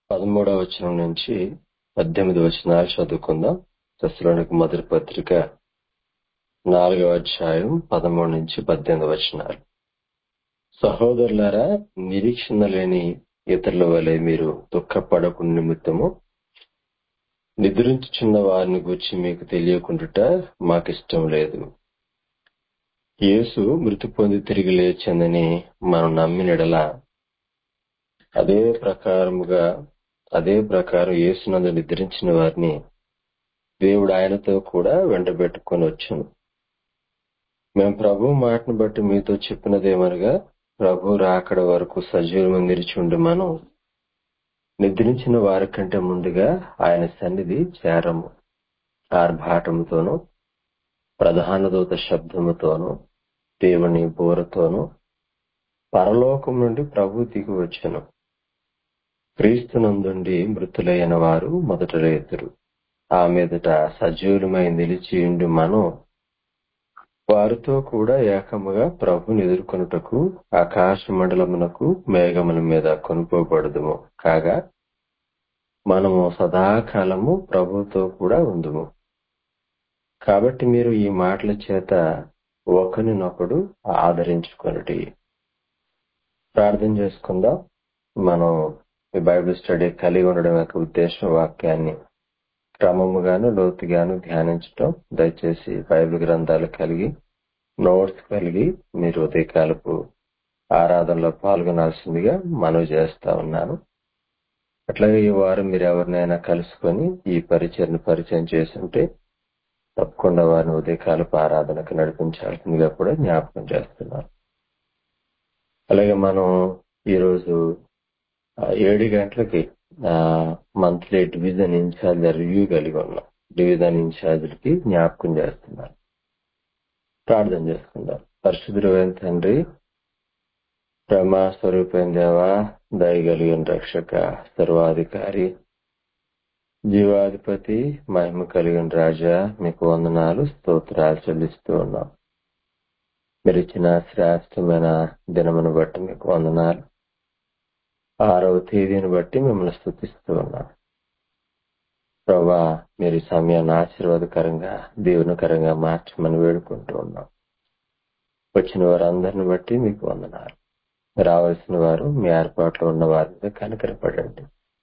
13వ వచనం నుంచి 18 వచనాలు చదువుకుందాం. తెస్సలోనిక మొదటి పత్రిక 4వ అధ్యాయం 13 నుంచి 18 వచనాలు. సహోదరులారా, నిరీక్షణ లేని ఇతరుల వలె మీరు దుఃఖపడకుండా నిమిత్తము నిద్రించుచున్న వారిని గూర్చి మీకు తెలియకుండుట మాకిష్టం లేదు. యేసు మృతి పొంది తిరిగి లేచిందని మనం నమ్మినడలా అదే ప్రకారం యేసునందు నిద్రించిన వారిని దేవుడు ఆయనతో కూడా వెంటబెట్టుకొని వచ్చును. మేము ప్రభు మాటను బట్టి మీతో చెప్పినదేమనగా, ప్రభు రాకడ వరకు సజీవము నిలిచుండి మనం నిద్రించిన వారి కంటే ముందుగా ఆయన సన్నిధి చేరము. ఆర్భాటముతోనూ ప్రధాన దూత శబ్దముతోనూ దేవుని బూరతోనూ పరలోకం నుండి ప్రభు దిగి వచ్చును. క్రీస్తునందుండి మృతులైన వారు మొదట లేతురు. ఆ మీదట సజీవులమై నిలిచియుండి మనం వారితో కూడా ఏకముగా ప్రభుని ఎదుర్కొనుటకు ఆకాశ మండలమునకు మేఘముల మీద కొనుక్కోబడుదుము. కాగా మనము సదాకాలము ప్రభుతో కూడా ఉందుము. కాబట్టి మీరు ఈ మాటల చేత ఒకరినొకడు ఆదరించుకొనుడి. ప్రార్థన చేసుకుందాం. మనం ఈ బైబిల్ స్టడీ కలిగి ఉండడం యొక్క ఉద్దేశం, వాక్యాన్ని క్రమముగాను లోతుగాను ధ్యానించడం. దయచేసి బైబిల్ గ్రంథాలు కలిగి నోట్స్ కలిగి మీరు ఉదయకాలపు ఆరాధనలో పాల్గొనాల్సిందిగా మనవి చేస్తా ఉన్నాను. అట్లాగే ఈ వారం మీరు ఎవరినైనా కలుసుకొని ఈ పరిచయం చేస్తుంటే తప్పకుండా వారిని ఉదయకాలపు ఆరాధనకు నడిపించాల్సిందిగా కూడా జ్ఞాపకం చేస్తున్నాను. అలాగే మనం ఈరోజు 7 గంటలకి మంత్లీ డివిజన్ ఇన్ఛార్జ్ రివ్యూ కలిగి ఉన్నాం. డివిజన్ ఇన్ఛార్జ్లకి జ్ఞాపకం చేస్తున్నాను. ప్రార్థన చేసుకుందాం. పరిశుద్ధుడైన తండ్రి, ప్రేమ స్వరూపైన దేవా, దయగలిగిన రక్షక, సర్వాధికారి, జీవాధిపతి, మహిమ కలిగిన రాజా, మీకు వందనాలు, స్తోత్రాలు చెల్లిస్తూ ఉన్నాం. మీరు ఇచ్చిన శ్రేష్టమైన దినమును బట్టి మీకు వందనాలు. 6వ తేదీని బట్టి మిమ్మల్ని స్తుతిస్తూ ఉన్నాం. ప్రభా, మీరు ఈ సమయాన్ని ఆశీర్వాదకరంగా దీవెనకరంగా మార్చమని వేడుకుంటూ ఉన్నాం. వచ్చిన వారందరిని బట్టి మీకు వందనాలు. రావాల్సిన వారు మీ ఏర్పాట్లో ఉన్న వారి మీద కనికరపడండి.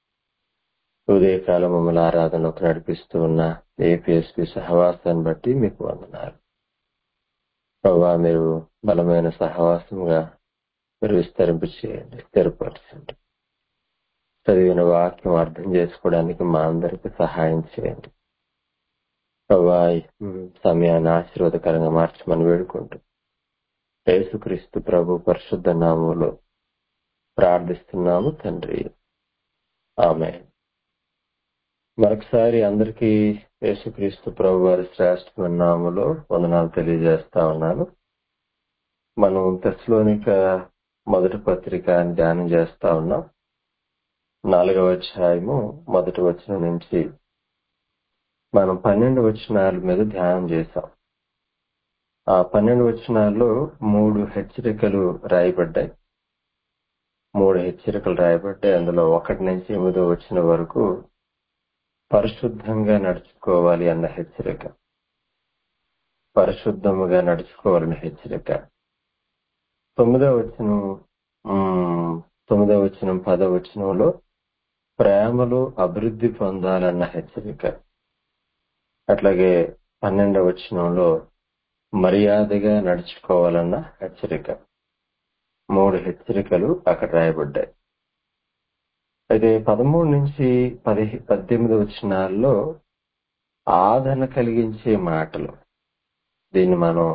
ఉదయకాలం మమ్మల్ని ఆరాధనలోకి నడిపిస్తూ ఉన్న ఏపీఎస్పీ సహవాసాన్ని బట్టి మీకు వందనాలు. ప్రభా, మీరు బలమైన సహవాసంగా మీరు విస్తరింప చేయండి, స్థిరపరచండి. చదివిన వాక్యం అర్థం చేసుకోవడానికి మా అందరికీ సహాయం చేయండి. ప్రభా, సమయాన్ని ఆశీర్వాదకరంగా మార్చమని వేడుకుంటూ యేసుక్రీస్తు ప్రభు పరిశుద్ధ నామములో ప్రార్థిస్తున్నాము తండ్రి, ఆమేన్. మరొకసారి అందరికీ యేసుక్రీస్తు ప్రభు వారి శ్రేష్టమైన నామములో వందనాలు తెలియజేస్తా ఉన్నాను. మనం తెస్సలోనిక మొదటి పత్రిక అని ధ్యానం చేస్తా ఉన్నాం. 4వ అధ్యాయము 1వ వచనం నుంచి మనం 12 వచనాల మీద ధ్యానం చేశాం. ఆ 12 వచనాల్లో 3 హెచ్చరికలు రాయబడ్డాయి. అందులో 1 నుంచి 8వ వచనం వరకు పరిశుద్ధంగా నడుచుకోవాలి అన్న హెచ్చరిక, పరిశుద్ధముగా నడుచుకోవాలన్న హెచ్చరిక. 9వ వచనం 10వ వచనంలో ప్రేమలో అభివృద్ధి పొందాలన్న హెచ్చరిక. అట్లాగే 12వ వచనంలో మర్యాదగా నడుచుకోవాలన్న హెచ్చరిక. 3 హెచ్చరికలు అక్కడ రాయబడ్డాయి. అయితే 13 నుంచి 18 వచనాల్లో ఆదరణ కలిగించే మాటలు. దీన్ని మనం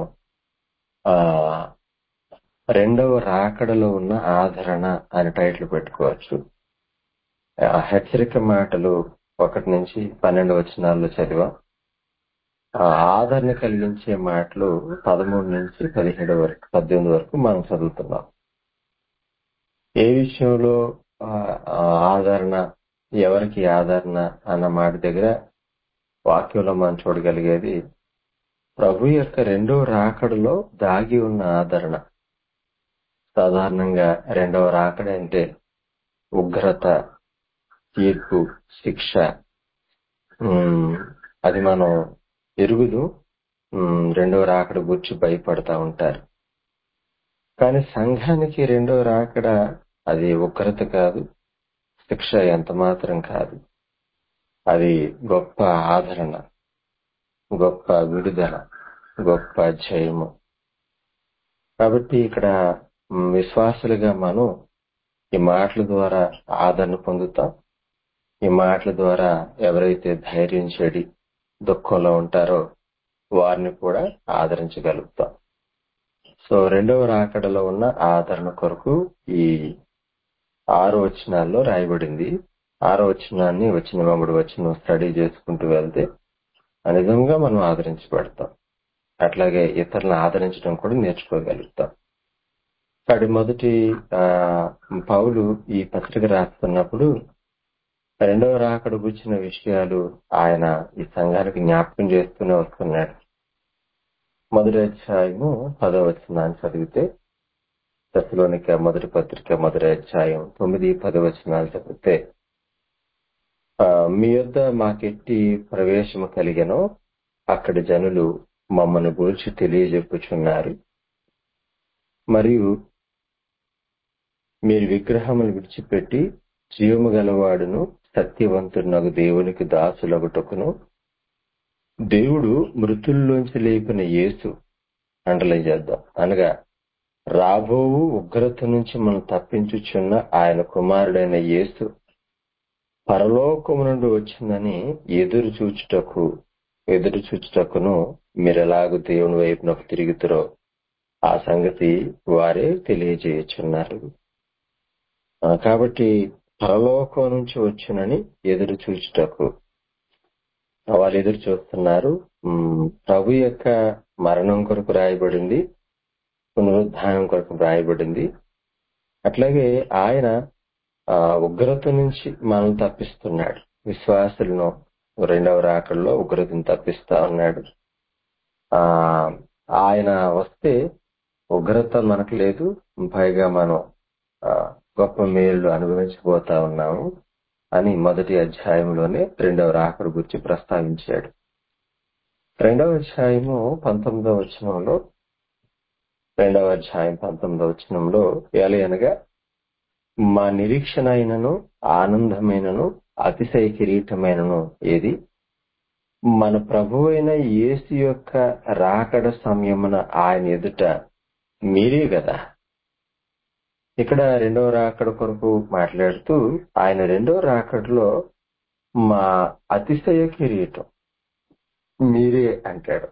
రెండవ రాకడలో ఉన్న ఆదరణ అని టైటిల్ పెట్టుకోవచ్చు. హెచ్చరిక మాటలు 1 నుంచి 12 వచనాల్లో చదివాం. ఆదరణ కలిగించే మాటలు 13 నుంచి 18 వరకు మనం చదువుతున్నాం. ఏ విషయంలో ఆదరణ, ఎవరికి ఆదరణ అన్న మాట దగ్గర వాక్యంలో మనం చూడగలిగేది ప్రభు యొక్క రెండవ రాకడలో దాగి ఉన్న ఆదరణ. సాధారణంగా రెండవ రాకడ అంటే ఉగ్రత, తీర్పు, శిక్ష, ఉమ్, అది మనం ఎరుగుదు. రెండవ రాకడ గురించి భయపడతా ఉంటారు. కానీ సంఘానికి రెండవ రాకడ అది ఉగ్రత కాదు, శిక్ష ఎంత మాత్రం కాదు. అది గొప్ప ఆదరణ, గొప్ప విడుదల, గొప్ప జయము. కాబట్టి ఇక్కడ విశ్వాసులుగా మనం ఈ మాటల ద్వారా ఆదరణ పొందుతాం. ఈ మాటల ద్వారా ఎవరైతే ధైర్యం చెడి దుఃఖంలో ఉంటారో వారిని కూడా ఆదరించగలుగుతాం. సో రెండవ రాకడలో ఉన్న ఆదరణ కొరకు ఈ 6 వచనాల్లో రాయబడింది. 6 వచనాన్ని వచ్చిన వెంబడి వచనం స్టడీ చేసుకుంటూ వెళ్తే నిజంగా మనం ఆదరించబడతాం. అట్లాగే ఇతరులను ఆదరించడం కూడా నేర్చుకోగలుగుతాం. కాబట్టి మొదటి పౌలు ఈ పత్రిక రాస్తున్నప్పుడు రెండవ రాకడ గురించిన విషయాలు ఆయన ఈ సంఘానికి జ్ఞాపకం చేస్తూనే వస్తున్నాడు. మొదటి అధ్యాయము 10వ వచనాన్ని చదివితే, తెస్సలోనిక మొదటి పత్రిక మొదటి అధ్యాయం 9-10 వచనాలు చదివితే, మీ యొద్ద మాకెట్టి ప్రవేశము కలిగెనో అక్కడి జనులు మమ్మల్ని గూర్చి తెలియజెప్పుచున్నారు. మరియు మీరు విగ్రహములు విడిచిపెట్టి జీవము గలవాడును సత్యవంతుడునగు దేవునికి దాసులగుటకును దేవుడు మృతుల్లోంచి లేపిన యేసు అండర్లైన్ చేద్దాం, అనగా రాబోవు ఉగ్రత నుంచి మనం తప్పించుచున్న ఆయన కుమారుడైన యేసు పరలోకము నుండి వచ్చిందని ఎదురు చూచుటకును మీరెలాగూ దేవుని వైపునకు తిరుగుతారో ఆ సంగతి వారే తెలియజేయుచున్నారు. కాబట్టి పరలోకం నుంచి వచ్చునని ఎదురు చూచుటకు వాళ్ళు ఎదురు చూస్తున్నారు. ప్రభు యొక్క మరణం కొరకు రాయబడింది, పునరుద్ధానం కొరకు రాయబడింది. అట్లాగే ఆయన ఉగ్రత నుంచి మనం తప్పిస్తున్నాడు. విశ్వాసులను రెండవ రాకడలో ఉగ్రతను తప్పిస్తా ఉన్నాడు. ఆయన వస్తే ఉగ్రత మనకు లేదు, పైగా మనం గొప్ప మేలు అనుభవించబోతా ఉన్నాము అని మొదటి అధ్యాయంలోనే రెండవ రాకడ గురించి ప్రస్తావించాడు. రెండవ అధ్యాయము 19వ వచనంలో, రెండవ అధ్యాయం 19వ వచనంలో ఎలయనగా మా నిరీక్షణ అయినను ఆనందమైనను అతిశయ కిరీటమైనను ఏది, మన ప్రభువైన యేసు యొక్క రాకడ సమయమున ఆయన ఎదుట మీరే కదా. ఇక్కడ రెండవ రాకడ కొరకు మాట్లాడుతూ ఆయన రెండవ రాకడలో మా అతిశయ కిరీటం మీరే అంటాడు.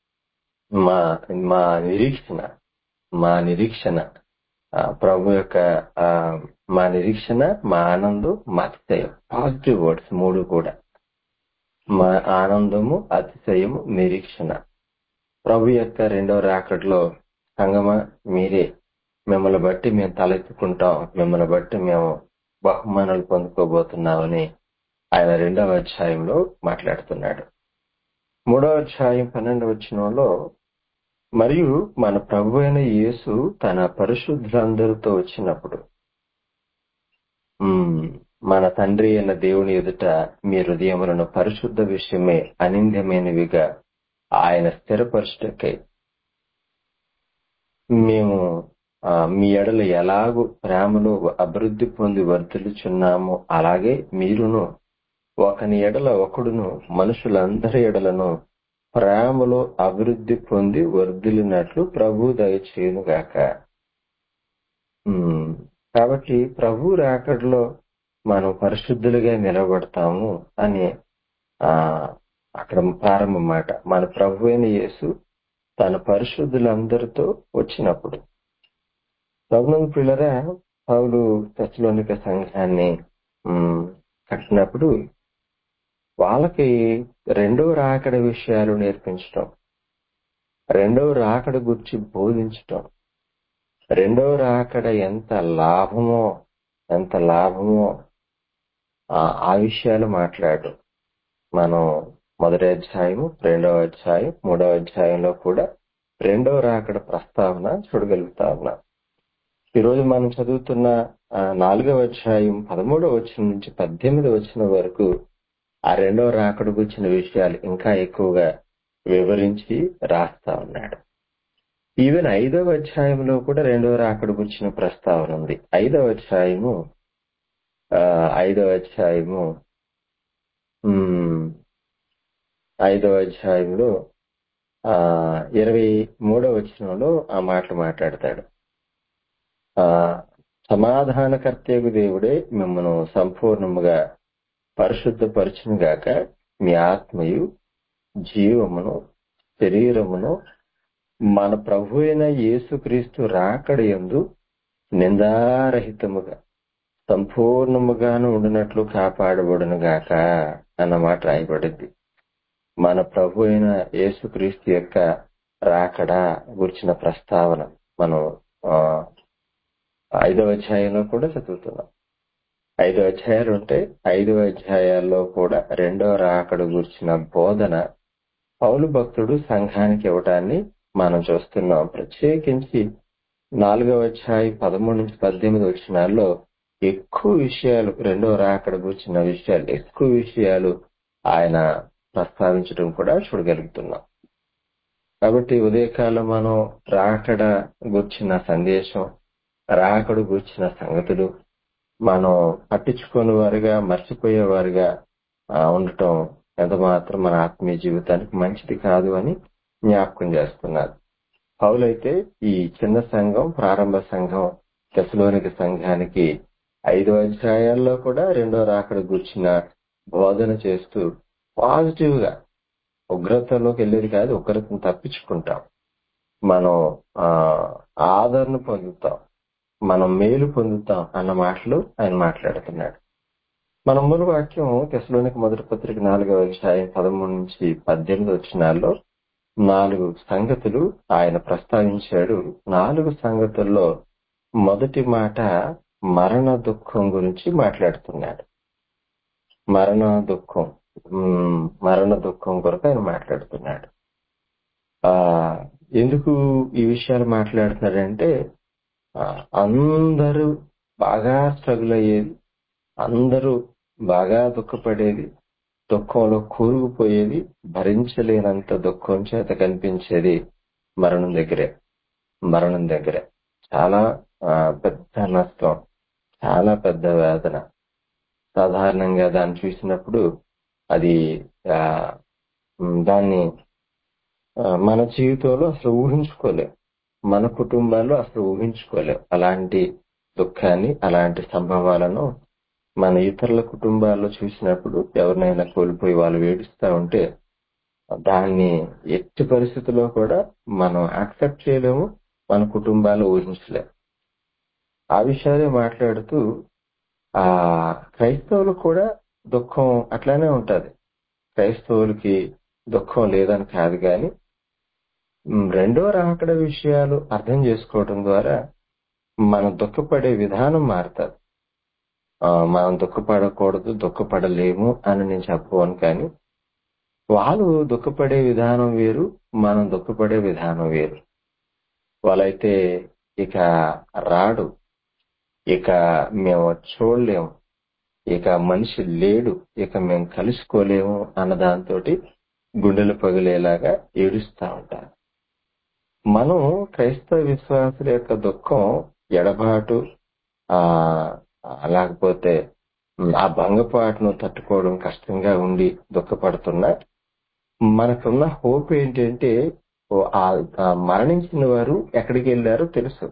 మా నిరీక్షణ ప్రభు యొక్క మా నిరీక్షణ, మా ఆనందం, మా అతిశయం, పాజిటివ్ వర్డ్స్ 3 కూడా. మా ఆనందము, అతిశయము, నిరీక్షణ. ప్రభు యొక్క రెండవ రాకడలో సంగమా మీరే, మిమ్మల్ని బట్టి మేము తలెత్తుకుంటాం, మిమ్మల్ని బట్టి మేము బహుమానాలు పొందుకోబోతున్నామని ఆయన రెండవ అధ్యాయంలో మాట్లాడుతున్నాడు. 3వ అధ్యాయం 12వ వచనంలో మరియు మన ప్రభు అయిన యేసు తన పరిశుద్ధులందరితో వచ్చినప్పుడు మన తండ్రి అయిన దేవుని ఎదుట మీ హృదయములను పరిశుద్ధ విషయమే అనింద్యమైనవిగా ఆయన స్థిరపరచుటకై మేము మీ ఎడల ఎలాగూ ప్రేమలో అభివృద్ధి పొంది వర్ధిల్లుచున్నామో అలాగే మీరును ఒకని ఎడల ఒకడును మనుషులందరి ఎడలను ప్రేమలో అభివృద్ధి పొంది వర్ధిల్లినట్లు ప్రభు దయచేయునుగాక. కాబట్టి ప్రభు రాకడలో మనం పరిశుద్ధులుగా నిలబడతాము అని అక్కడ ప్రారంభ మాట. మన ప్రభు అయిన యేసు తన పరిశుద్ధులందరితో వచ్చినప్పుడు. ప్రభునందు ప్రియులారా, పౌలు తెస్సలోనిక సంఘాన్ని కట్టినప్పుడు వాళ్ళకి రెండవ రాకడ విషయాలు నేర్పించటం, రెండవ రాకడ గురించి బోధించటం, రెండవ రాకడ ఎంత లాభమో ఆ విషయాలు మాట్లాడు. మనం మొదటి అధ్యాయము, రెండవ అధ్యాయం, 3వ అధ్యాయంలో కూడా రెండవ రాకడ ప్రస్తావన చూడగలుగుతా ఉన్నాం. ఈరోజు మనం చదువుతున్న 4వ అధ్యాయం 13వ వచనం నుంచి 18వ వచనం వరకు ఆ రెండవ రాకడ గురించిన విషయాలు ఇంకా ఎక్కువగా వివరించి రాస్తా ఉన్నాడు. ఈవెన్ 5వ అధ్యాయంలో కూడా రెండవ రాకడ గురించిన ప్రస్తావన ఉంది. 5వ అధ్యాయము ఆ, 5వ అధ్యాయము ఉమ్, 5వ అధ్యాయంలో 23వ వచనంలో ఆ మాటలు మాట్లాడతాడు. ఆ సమాధానకర్తయగు దేవుడే మిమ్మల్ని సంపూర్ణముగా పరిశుద్ధపరచును గాక, మీ ఆత్మయు జీవమును శరీరమును మన ప్రభు అయిన యేసుక్రీస్తు రాకడయందు నిందారహితముగా సంపూర్ణముగాను ఉండినట్లు కాపాడబడును గాక అన్నమాట రాయబడింది. మన ప్రభు అయిన యేసుక్రీస్తు యొక్క రాకడ గురించిన ప్రస్తావన మనం ఆ, 5వ అధ్యాయంలో కూడా చదువుతున్నాం. 5 అధ్యాయాలు ఉంటే 5 అధ్యాయాల్లో కూడా రెండవ రాకడ గురించిన బోధన పౌలు భక్తుడు సంఘానికి ఇవ్వటాన్ని మనం చూస్తున్నాం. ప్రత్యేకించి 4వ అధ్యాయం 13 నుంచి 18 వచనాల్లో ఎక్కువ విషయాలు, రెండవ రాకడ గురించిన విషయాలు, ఎక్కువ విషయాలు ఆయన ప్రస్తావించడం కూడా చూడగలుగుతున్నాం. కాబట్టి ఉదయకాలం మనం రాకడ గురించిన సందేశం, రాకడ గురించిన సంగతులు మనం పట్టించుకోని వారుగా, మర్చిపోయేవారుగా ఉండటం ఎంత మాత్రం మన ఆత్మీయ జీవితానికి మంచిది కాదు అని జ్ఞాపకం చేస్తున్నారు. పౌలైతే ఈ చిన్న సంఘం, ప్రారంభ సంఘం తెస్సలోనిక సంఘానికి 5 అధ్యాయాల్లో కూడా రెండో రాకడ గురించిన బోధన చేస్తూ పాజిటివ్ గా, ఉగ్రతలోకి వెళ్ళేది కాదు, ఉగ్రతను తప్పించుకుంటాం, మనం ఆ ఆదరణ పొందుతాం, మనం మేలు పొందుతాం అన్న మాటలు ఆయన మాట్లాడుతున్నాడు. మన మూల వాక్యం తెస్సలోనిక మొదటి పత్రిక 4వ అధ్యాయం 13 నుంచి 18 వచనాల్లో 4 సంగతులు ఆయన ప్రస్తావించాడు. 4 సంగతుల్లో మొదటి మాట మరణ దుఃఖం గురించి మాట్లాడుతున్నాడు. మరణ దుఃఖం మరణ దుఃఖం కొరకు ఆయన మాట్లాడుతున్నాడు. ఆ ఎందుకు ఈ విషయాలు మాట్లాడుతున్నాడంటే అందరూ బాగా స్ట్రగుల్ అయ్యేది, అందరూ బాగా దుఃఖపడేది, దుఃఖంలో కూరుకుపోయేది, భరించలేనంత దుఃఖం చేత కనిపించేది మరణం దగ్గరే. మరణం దగ్గరే చాలా పెద్ద నష్టం, చాలా పెద్ద వేదన. సాధారణంగా దాన్ని చూసినప్పుడు అది దాన్ని మన జీవితంలో అసలు ఊహించుకోలేం, మన కుటుంబాల్లో అసలు ఊహించుకోలేం. అలాంటి దుఃఖాన్ని, అలాంటి సంభవాలను మన ఇతరుల కుటుంబాల్లో చూసినప్పుడు, ఎవరినైనా కోల్పోయి వాళ్ళు ఏడుస్తా ఉంటే దాన్ని ఎట్టి పరిస్థితుల్లో కూడా మనం యాక్సెప్ట్ చేయలేము, మన కుటుంబాలు ఊహించలేము. ఆ విషయాలే మాట్లాడుతూ ఆ క్రైస్తవులకు కూడా దుఃఖం అట్లానే ఉంటది. క్రైస్తవులకి దుఃఖం లేదని కాదు, కానీ రెండో రాకడ విషయాలు అర్థం చేసుకోవడం ద్వారా మనం దుఃఖపడే విధానం మారుతుంది. మనం దుఃఖపడకూడదు, దుఃఖపడలేము అని నేను చెప్పను, కానీ వాళ్ళు దుఃఖపడే విధానం వేరు, మనం దుఃఖపడే విధానం వేరు. వాళ్ళైతే ఇక రాడు, ఇక మేము చూడలేము, ఇక మనిషి లేడు, ఇక మేము కలుసుకోలేము అన్న దాంతో గుండెలు పగిలేలాగా ఏడుస్తా ఉంటారు. మనం క్రైస్తవ విశ్వాసుల యొక్క దుఃఖం, ఎడబాటు, ఆ లేకపోతే ఆ భంగపాటును తట్టుకోవడం కష్టంగా ఉండి దుఃఖపడుతున్నా, మనకున్న హోప్ ఏంటంటే మరణించిన వారు ఎక్కడికి వెళ్ళారో తెలుసు.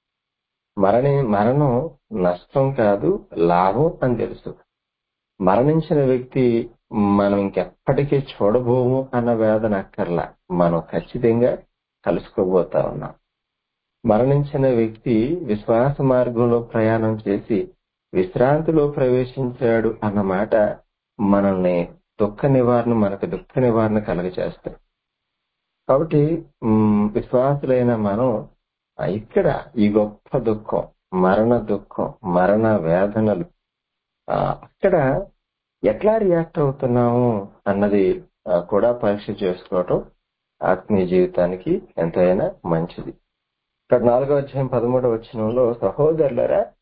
మరణం నష్టం కాదు, లాభం అని తెలుసు. మరణించిన వ్యక్తి మనం ఇంకెప్పటికీ చూడబోము అన్న వేదన అక్కర్లా, మనం ఖచ్చితంగా కలుసుకోబోతా ఉన్నాం. మరణించిన వ్యక్తి విశ్వాస మార్గంలో ప్రయాణం చేసి విశ్రాంతిలో ప్రవేశించాడు అన్నమాట మనల్ని మనకు దుఃఖ నివారణ కలుగజేస్తాయి. కాబట్టి విశ్వాసులైన మనం ఇక్కడ ఈ గొప్ప దుఃఖం, మరణ దుఃఖం, మరణ వేదనలు అక్కడ ఎట్లా రియాక్ట్ అవుతున్నాము అన్నది కూడా పరీక్ష చేసుకోవటం ఆత్మీయ జీవితానికి ఎంతైనా మంచిది. ఇక్కడ 4వ అధ్యాయం 13వ వచనంలో, సహోదరులరా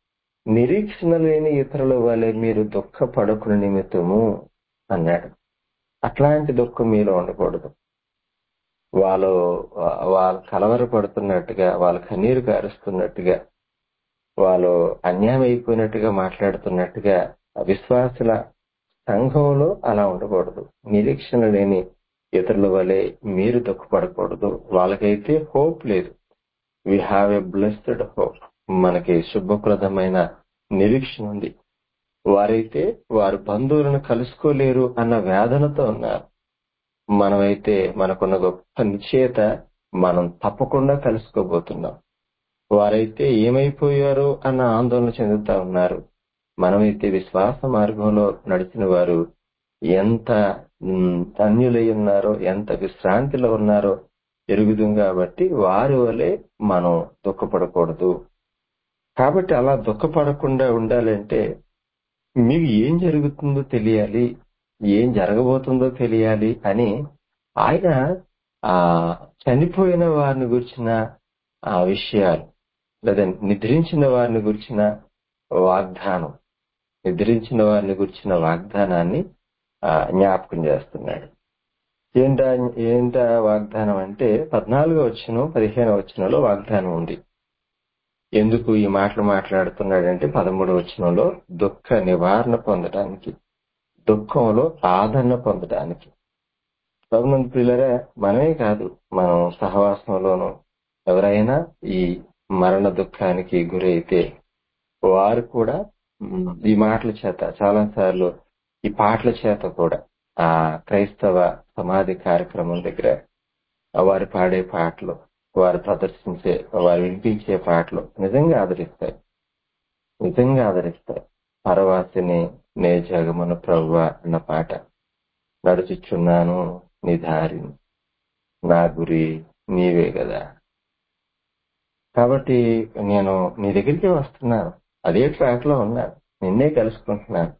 నిరీక్షణ లేని ఇతరుల వలె మీరు దుఃఖపడకుని నిమిత్తము అన్నాడు. అట్లాంటి దుఃఖం మీలో ఉండకూడదు. వాళ్ళు వాళ్ళు కలవరపడుతున్నట్టుగా, వాళ్ళు కన్నీరు కారుస్తున్నట్టుగా, వాళ్ళు అన్యాయం అయిపోయినట్టుగా మాట్లాడుతున్నట్టుగా విశ్వాసుల సంఘంలో అలా ఉండకూడదు. నిరీక్షణ లేని ఇతరుల వలె మీరు దుఃఖపడకూడదు. వాళ్ళకైతే హోప్ లేదు. We have a blessed hope. మనకి శుభప్రదమైన నిరీక్షణ ఉంది. వారైతే వారి బంధువులను కలుసుకోలేరు అన్న వేదనతో ఉన్నారు. మనమైతే మనకున్న గొప్ప నిశ్చయత, మనం తప్పకుండా కలుసుకోబోతున్నాం. వారైతే ఏమైపోయారో అన్న ఆందోళన చెందుతా ఉన్నారు. మనమైతే విశ్వాస మార్గంలో నడిచిన వారు ఎంత ధన్యులై ఉన్నారో, ఎంత విశ్రాంతిలో ఉన్నారో ఎరుగుదాం. కాబట్టి వారి వలె మనం దుఃఖపడకూడదు. కాబట్టి అలా దుఃఖపడకుండా ఉండాలంటే మీకు ఏం జరుగుతుందో తెలియాలి, ఏం జరగబోతుందో తెలియాలి అని ఆయన ఆ చనిపోయిన వారిని గురించిన ఆ విషయాలు, లేదా నిద్రించిన వారిని గురించిన వాగ్దానం, నిద్రించిన వారిని గురించిన వాగ్దానాన్ని జ్ఞాపకం చేస్తున్నాడు. ఏంటా వాగ్దానం అంటే 14వ వచనం 15వ వచనంలో వాగ్దానం ఉంది. ఎందుకు ఈ మాటలు మాట్లాడుతున్నాడంటే 13వ వచనంలో దుఃఖ నివారణ పొందడానికి, దుఃఖంలో ఆదరణ పొందడానికి. ప్రభునందు ప్రియులారా, మనమే కాదు, మనం సహవాసంలోనూ ఎవరైనా ఈ మరణ దుఃఖానికి గురైతే వారు కూడా ఈ మాటల చేత, చాలా సార్లు ఈ పాటల చేత కూడా ఆ క్రైస్తవ సమాధి కార్యక్రమం దగ్గర వారు పాడే పాటలు, వారు ప్రదర్శించే, వారు వినిపించే పాటలు నిజంగా ఆదరిస్తాయి, నిజంగా ఆదరిస్తాయి. పరవాసిని నే జగమున ప్రభువా అన్న పాట, నడుచుచున్నాను నీ దారిని, నా గురి నీవే కదా. కాబట్టి నేను నీ దగ్గరికి వస్తున్నాను, అదే ట్రాక్ లో ఉన్నాను, నిన్నే కలుసుకుంటున్నాను.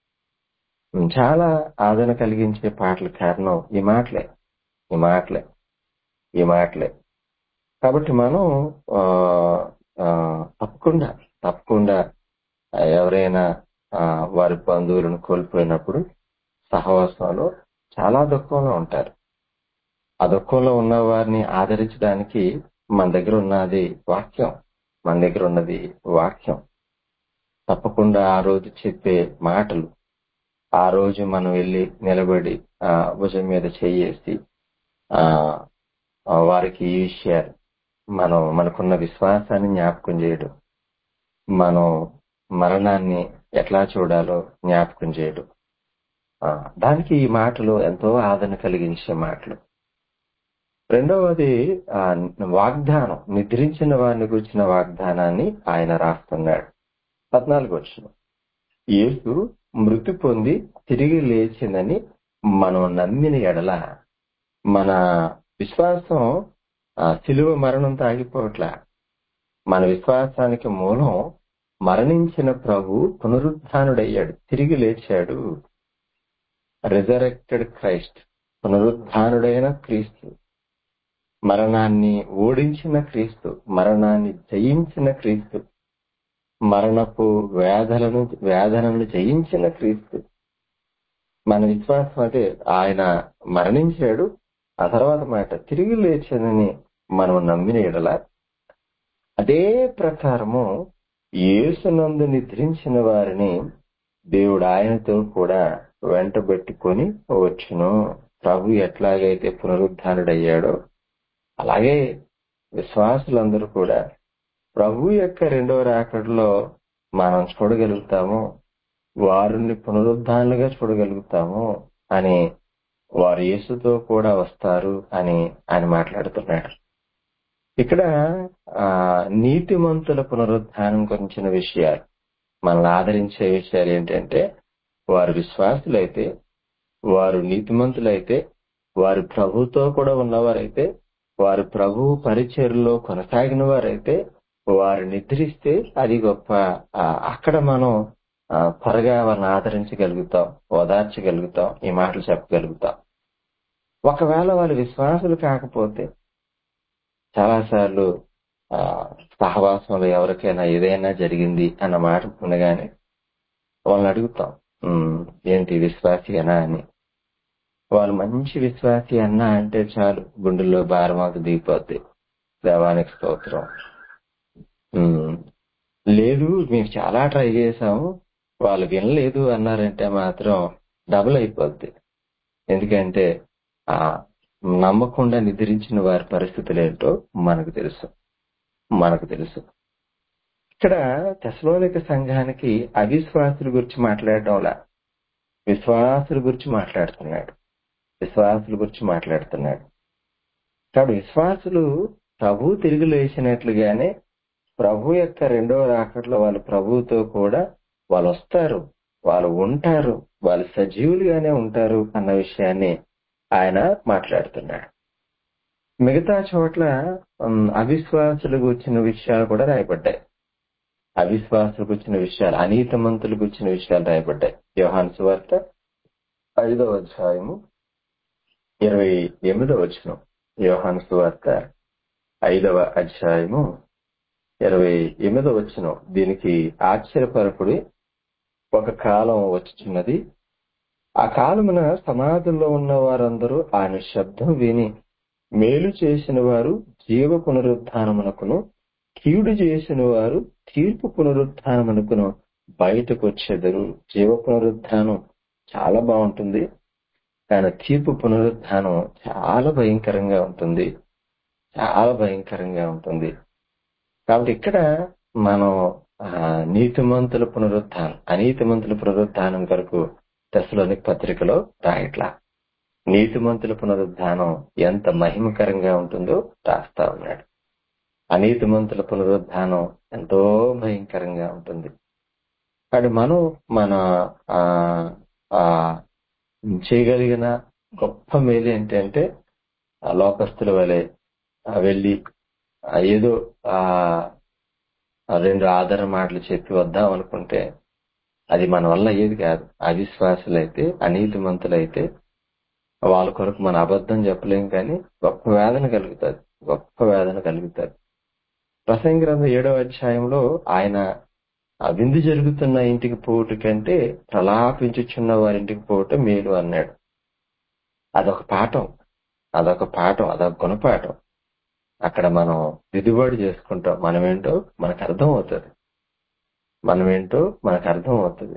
చాలా ఆదరణ కలిగించే పాటలు కారణం ఈ మాటలే, ఈ మాటలే, ఈ మాటలే. కాబట్టి మనం తప్పకుండా తప్పకుండా ఎవరైనా వారి బంధువులను కోల్పోయినప్పుడు సహవాసంలో చాలా దుఃఖంలో ఉంటారు. ఆ దుఃఖంలో ఉన్న వారిని ఆదరించడానికి మన దగ్గర ఉన్నది వాక్యం, మన దగ్గర ఉన్నది వాక్యం. తప్పకుండా ఆ రోజు చెప్పే మాటలు, ఆ రోజు మనం వెళ్ళి నిలబడి భుజం మీద చేయేసి వారికి ఈ విషయాలు, మనకున్న విశ్వాసాన్ని జ్ఞాపకం చేయడం, మనం మరణాన్ని ఎట్లా చూడాలో జ్ఞాపకం చేయడం, దానికి ఈ మాటలు ఎంతో ఆదరణ కలిగించే మాటలు. రెండవది వాగ్దానం, నిద్రించిన వారిని గురించిన వాగ్దానాన్ని ఆయన రాస్తున్నాడు. 14వ వచనం, యేసు మృతి పొంది తిరిగి లేచిందని మనం నమ్మిన ఎడల, మన విశ్వాసం శిలువ మరణంతో ఆగిపోవట్లా. మన విశ్వాసానికి మూలం మరణించిన ప్రభు పునరుద్ధానుడయ్యాడు, తిరిగి లేచాడు. రిజరెక్టెడ్ క్రైస్ట్, పునరుద్ధానుడైన క్రీస్తు, మరణాన్ని ఓడించిన క్రీస్తు, మరణాన్ని జయించిన క్రీస్తు, మరణపు వేదనను జయించిన క్రీస్తు. మన విశ్వాసం అదే, ఆయన మరణించాడు, ఆ తర్వాత మాట తిరిగి లేచాడని మనం నమ్మిన ఎడల, అదే ప్రకారము యేసునందు నిద్రించిన వారిని దేవుడు ఆయనతో కూడా వెంటబెట్టుకొని వచ్చును. ప్రభు ఎట్లాగైతే పునరుద్ధానుడయ్యాడో అలాగే విశ్వాసులందరూ కూడా ప్రభు యొక్క రెండవ రాకడలో మనం చూడగలుగుతాము, వారిని పునరుద్ధానులుగా చూడగలుగుతాము అని, వారు యేసుతో కూడా వస్తారు అని ఆయన మాట్లాడుతున్నాడు. ఇక్కడ నీతిమంతుల పునరుద్ధానం గురించిన విషయాలు, మనల్ని ఆదరించే విషయాలు ఏంటంటే, వారు విశ్వాసులైతే, వారు నీతిమంతులైతే, వారు ప్రభుతో కూడా ఉన్నవారైతే, వారు ప్రభు పరిచర్యలో కొనసాగిన వారైతే, వారు నిద్రిస్తే అది గొప్ప. అక్కడ మనం త్వరగా వారిని ఆదరించగలుగుతాం, ఓదార్చగలుగుతాం, ఈ మాటలు చెప్పగలుగుతాం. ఒకవేళ వాళ్ళు విశ్వాసులు కాకపోతే, చాలాసార్లు ఆ, సహవాసంలో ఎవరికైనా ఏదైనా జరిగింది అన్న మాట వినగానే వాళ్ళని అడుగుతాం, "ఉమ్, ఏంటి విశ్వాసియేనా" అని. వాళ్ళు మంచి విశ్వాసి అన్నా అంటే చాలు, గుండెల్లో భారమాకు దిగిపోద్ది. దేవానికి స్తోత్రం. ఉమ్, లేదు మేము చాలా ట్రై చేసాము, వాళ్ళు వినలేదు అన్నారంటే మాత్రం డబుల్ అయిపోద్ది. ఎందుకంటే ఆ నమ్మకుండా నిద్రించిన వారి పరిస్థితులు ఏంటో మనకు తెలుసు. మనకు తెలుసు. ఇక్కడ తెస్సలోనిక సంఘానికి అవిశ్వాసుల గురించి మాట్లాడడంలా, విశ్వాసుల గురించి మాట్లాడుతున్నాడు. విశ్వాసుల గురించి మాట్లాడుతున్నాడు. కాబట్టి విశ్వాసులు ప్రభు తిరిగి లేచినట్లుగానే ప్రభు యొక్క రెండవ రాకడలో వాళ్ళు ప్రభువుతో కూడా వాళ్ళు వస్తారు, వాళ్ళు ఉంటారు, వాళ్ళు సజీవులుగానే ఉంటారు అన్న విషయాన్ని ఆయన మాట్లాడుతున్నాడు. మిగతా చోట్ల అవిశ్వాసులకు వచ్చిన విషయాలు కూడా రాయబడ్డాయి. అవిశ్వాసులకు వచ్చిన విషయాలు, అనీతిమంతులకు వచ్చిన విషయాలు రాయబడ్డాయి. యోహాను సువార్త 5వ అధ్యాయము 28వ వచనం. యోహాను సువార్త 5వ అధ్యాయము 28వ వచనం. దీనికి ఆశ్చర్యపరకుడి, ఒక కాలం వచ్చుచున్నది, ఆ కాలమున సమాధుల్లో ఉన్న వారందరూ ఆయన శబ్దం విని మేలు చేసిన వారు జీవ పునరుత్థానమునకును, కీడు చేసిన వారు తీర్పు పునరుత్థానమునకును బయటకు వచ్చేదరు. జీవ పునరుత్థానం చాలా బాగుంటుంది, కానీ తీర్పు పునరుత్థానం చాలా భయంకరంగా ఉంటుంది. చాలా భయంకరంగా ఉంటుంది. కాబట్టి ఇక్కడ మనం నీతిమంతుల పునరుత్థానం, అనీతిమంతుల పునరుత్థానం కొరకు తెస్సలోనిక పత్రికలో రాయట్లా. నీతిమంతుల పునరుత్థానం ఎంత మహిమకరంగా ఉంటుందో రాస్తా ఉన్నాడు. అనీతిమంతుల పునరుత్థానం ఎంతో భయంకరంగా ఉంటుంది. కాబట్టి మనం మన ఆ ఆ చేయగలిగిన గొప్ప మేలు ఏంటంటే లోకస్తుల వలె వెళ్ళి ఏదో ఆ 2 ఆదరణ మాటలు చెప్పి వద్దాం అనుకుంటే అది మన వల్ల అయ్యేది కాదు. అవిశ్వాసులైతే, అనీతిమంతులైతే వాళ్ళ కొరకు మన అబద్ధం చెప్పలేం, కానీ గొప్ప వేదన కలుగుతుంది. గొప్ప వేదన కలుగుతుంది. ప్రసంగి గ్రంథం 7వ అధ్యాయంలో ఆయన ఆ విందు జరుగుతున్న ఇంటికి పోవుట కంటే ప్రలాపించుచున్న వారింటికి పోవుట మేలు అన్నాడు. అదొక పాఠం, అదొక పాఠం, అదొక గుణపాఠం. అక్కడ మనం దిద్దుబాటు చేసుకుంటాం. మనమేంటో మనకు అర్థం అవుతుంది. మనమేంటో మనకు అర్థం అవుతుంది.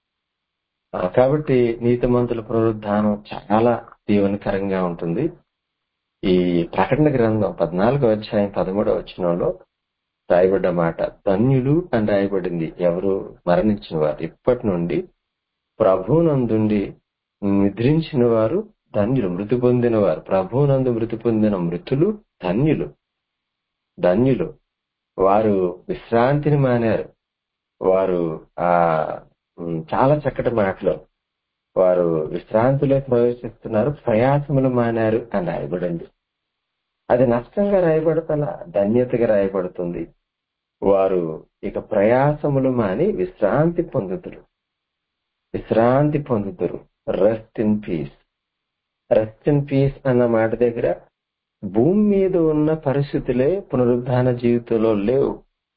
కాబట్టి నీతిమంతుల పునరుద్ధానం చాలా దీవెనకరంగా ఉంటుంది. ఈ ప్రకటన గ్రంథం 14వ అధ్యాయం 13వ వచనంలో రాయబడ్డ మాట ధన్యులు అని రాయబడింది. ఎవరు? మరణించిన వారు. ఇప్పటి నుండి ప్రభువునందుండి నిద్రించిన వారు ధన్యులు. మృతి పొందిన వారు, ప్రభువునందు మృతి పొందిన మృతులు ధన్యులు. ధన్యులు. వారు విశ్రాంతిని మానారు. వారు ఆ చాలా చక్కటి మాటలు, వారు విశ్రాంతిలో ప్రవేశిస్తున్నారు, ప్రయాసములు మానారు అని రాయబడింది. అది నష్టంగా రాయబడతల, ధన్యతగా రాయబడుతుంది. వారు ఇక ప్రయాసములు మాని విశ్రాంతి పొందుతురు. విశ్రాంతి పొందుతురు. Rest in peace. Rest in peace అన్న మాట దగ్గర భూమి మీద ఉన్న పరిస్థితులే పునరుద్ధాన జీవితంలో లేవు.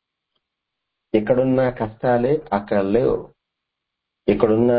ఇక్కడున్న కష్టాలే అక్కడ లేవు. ఇక్కడున్న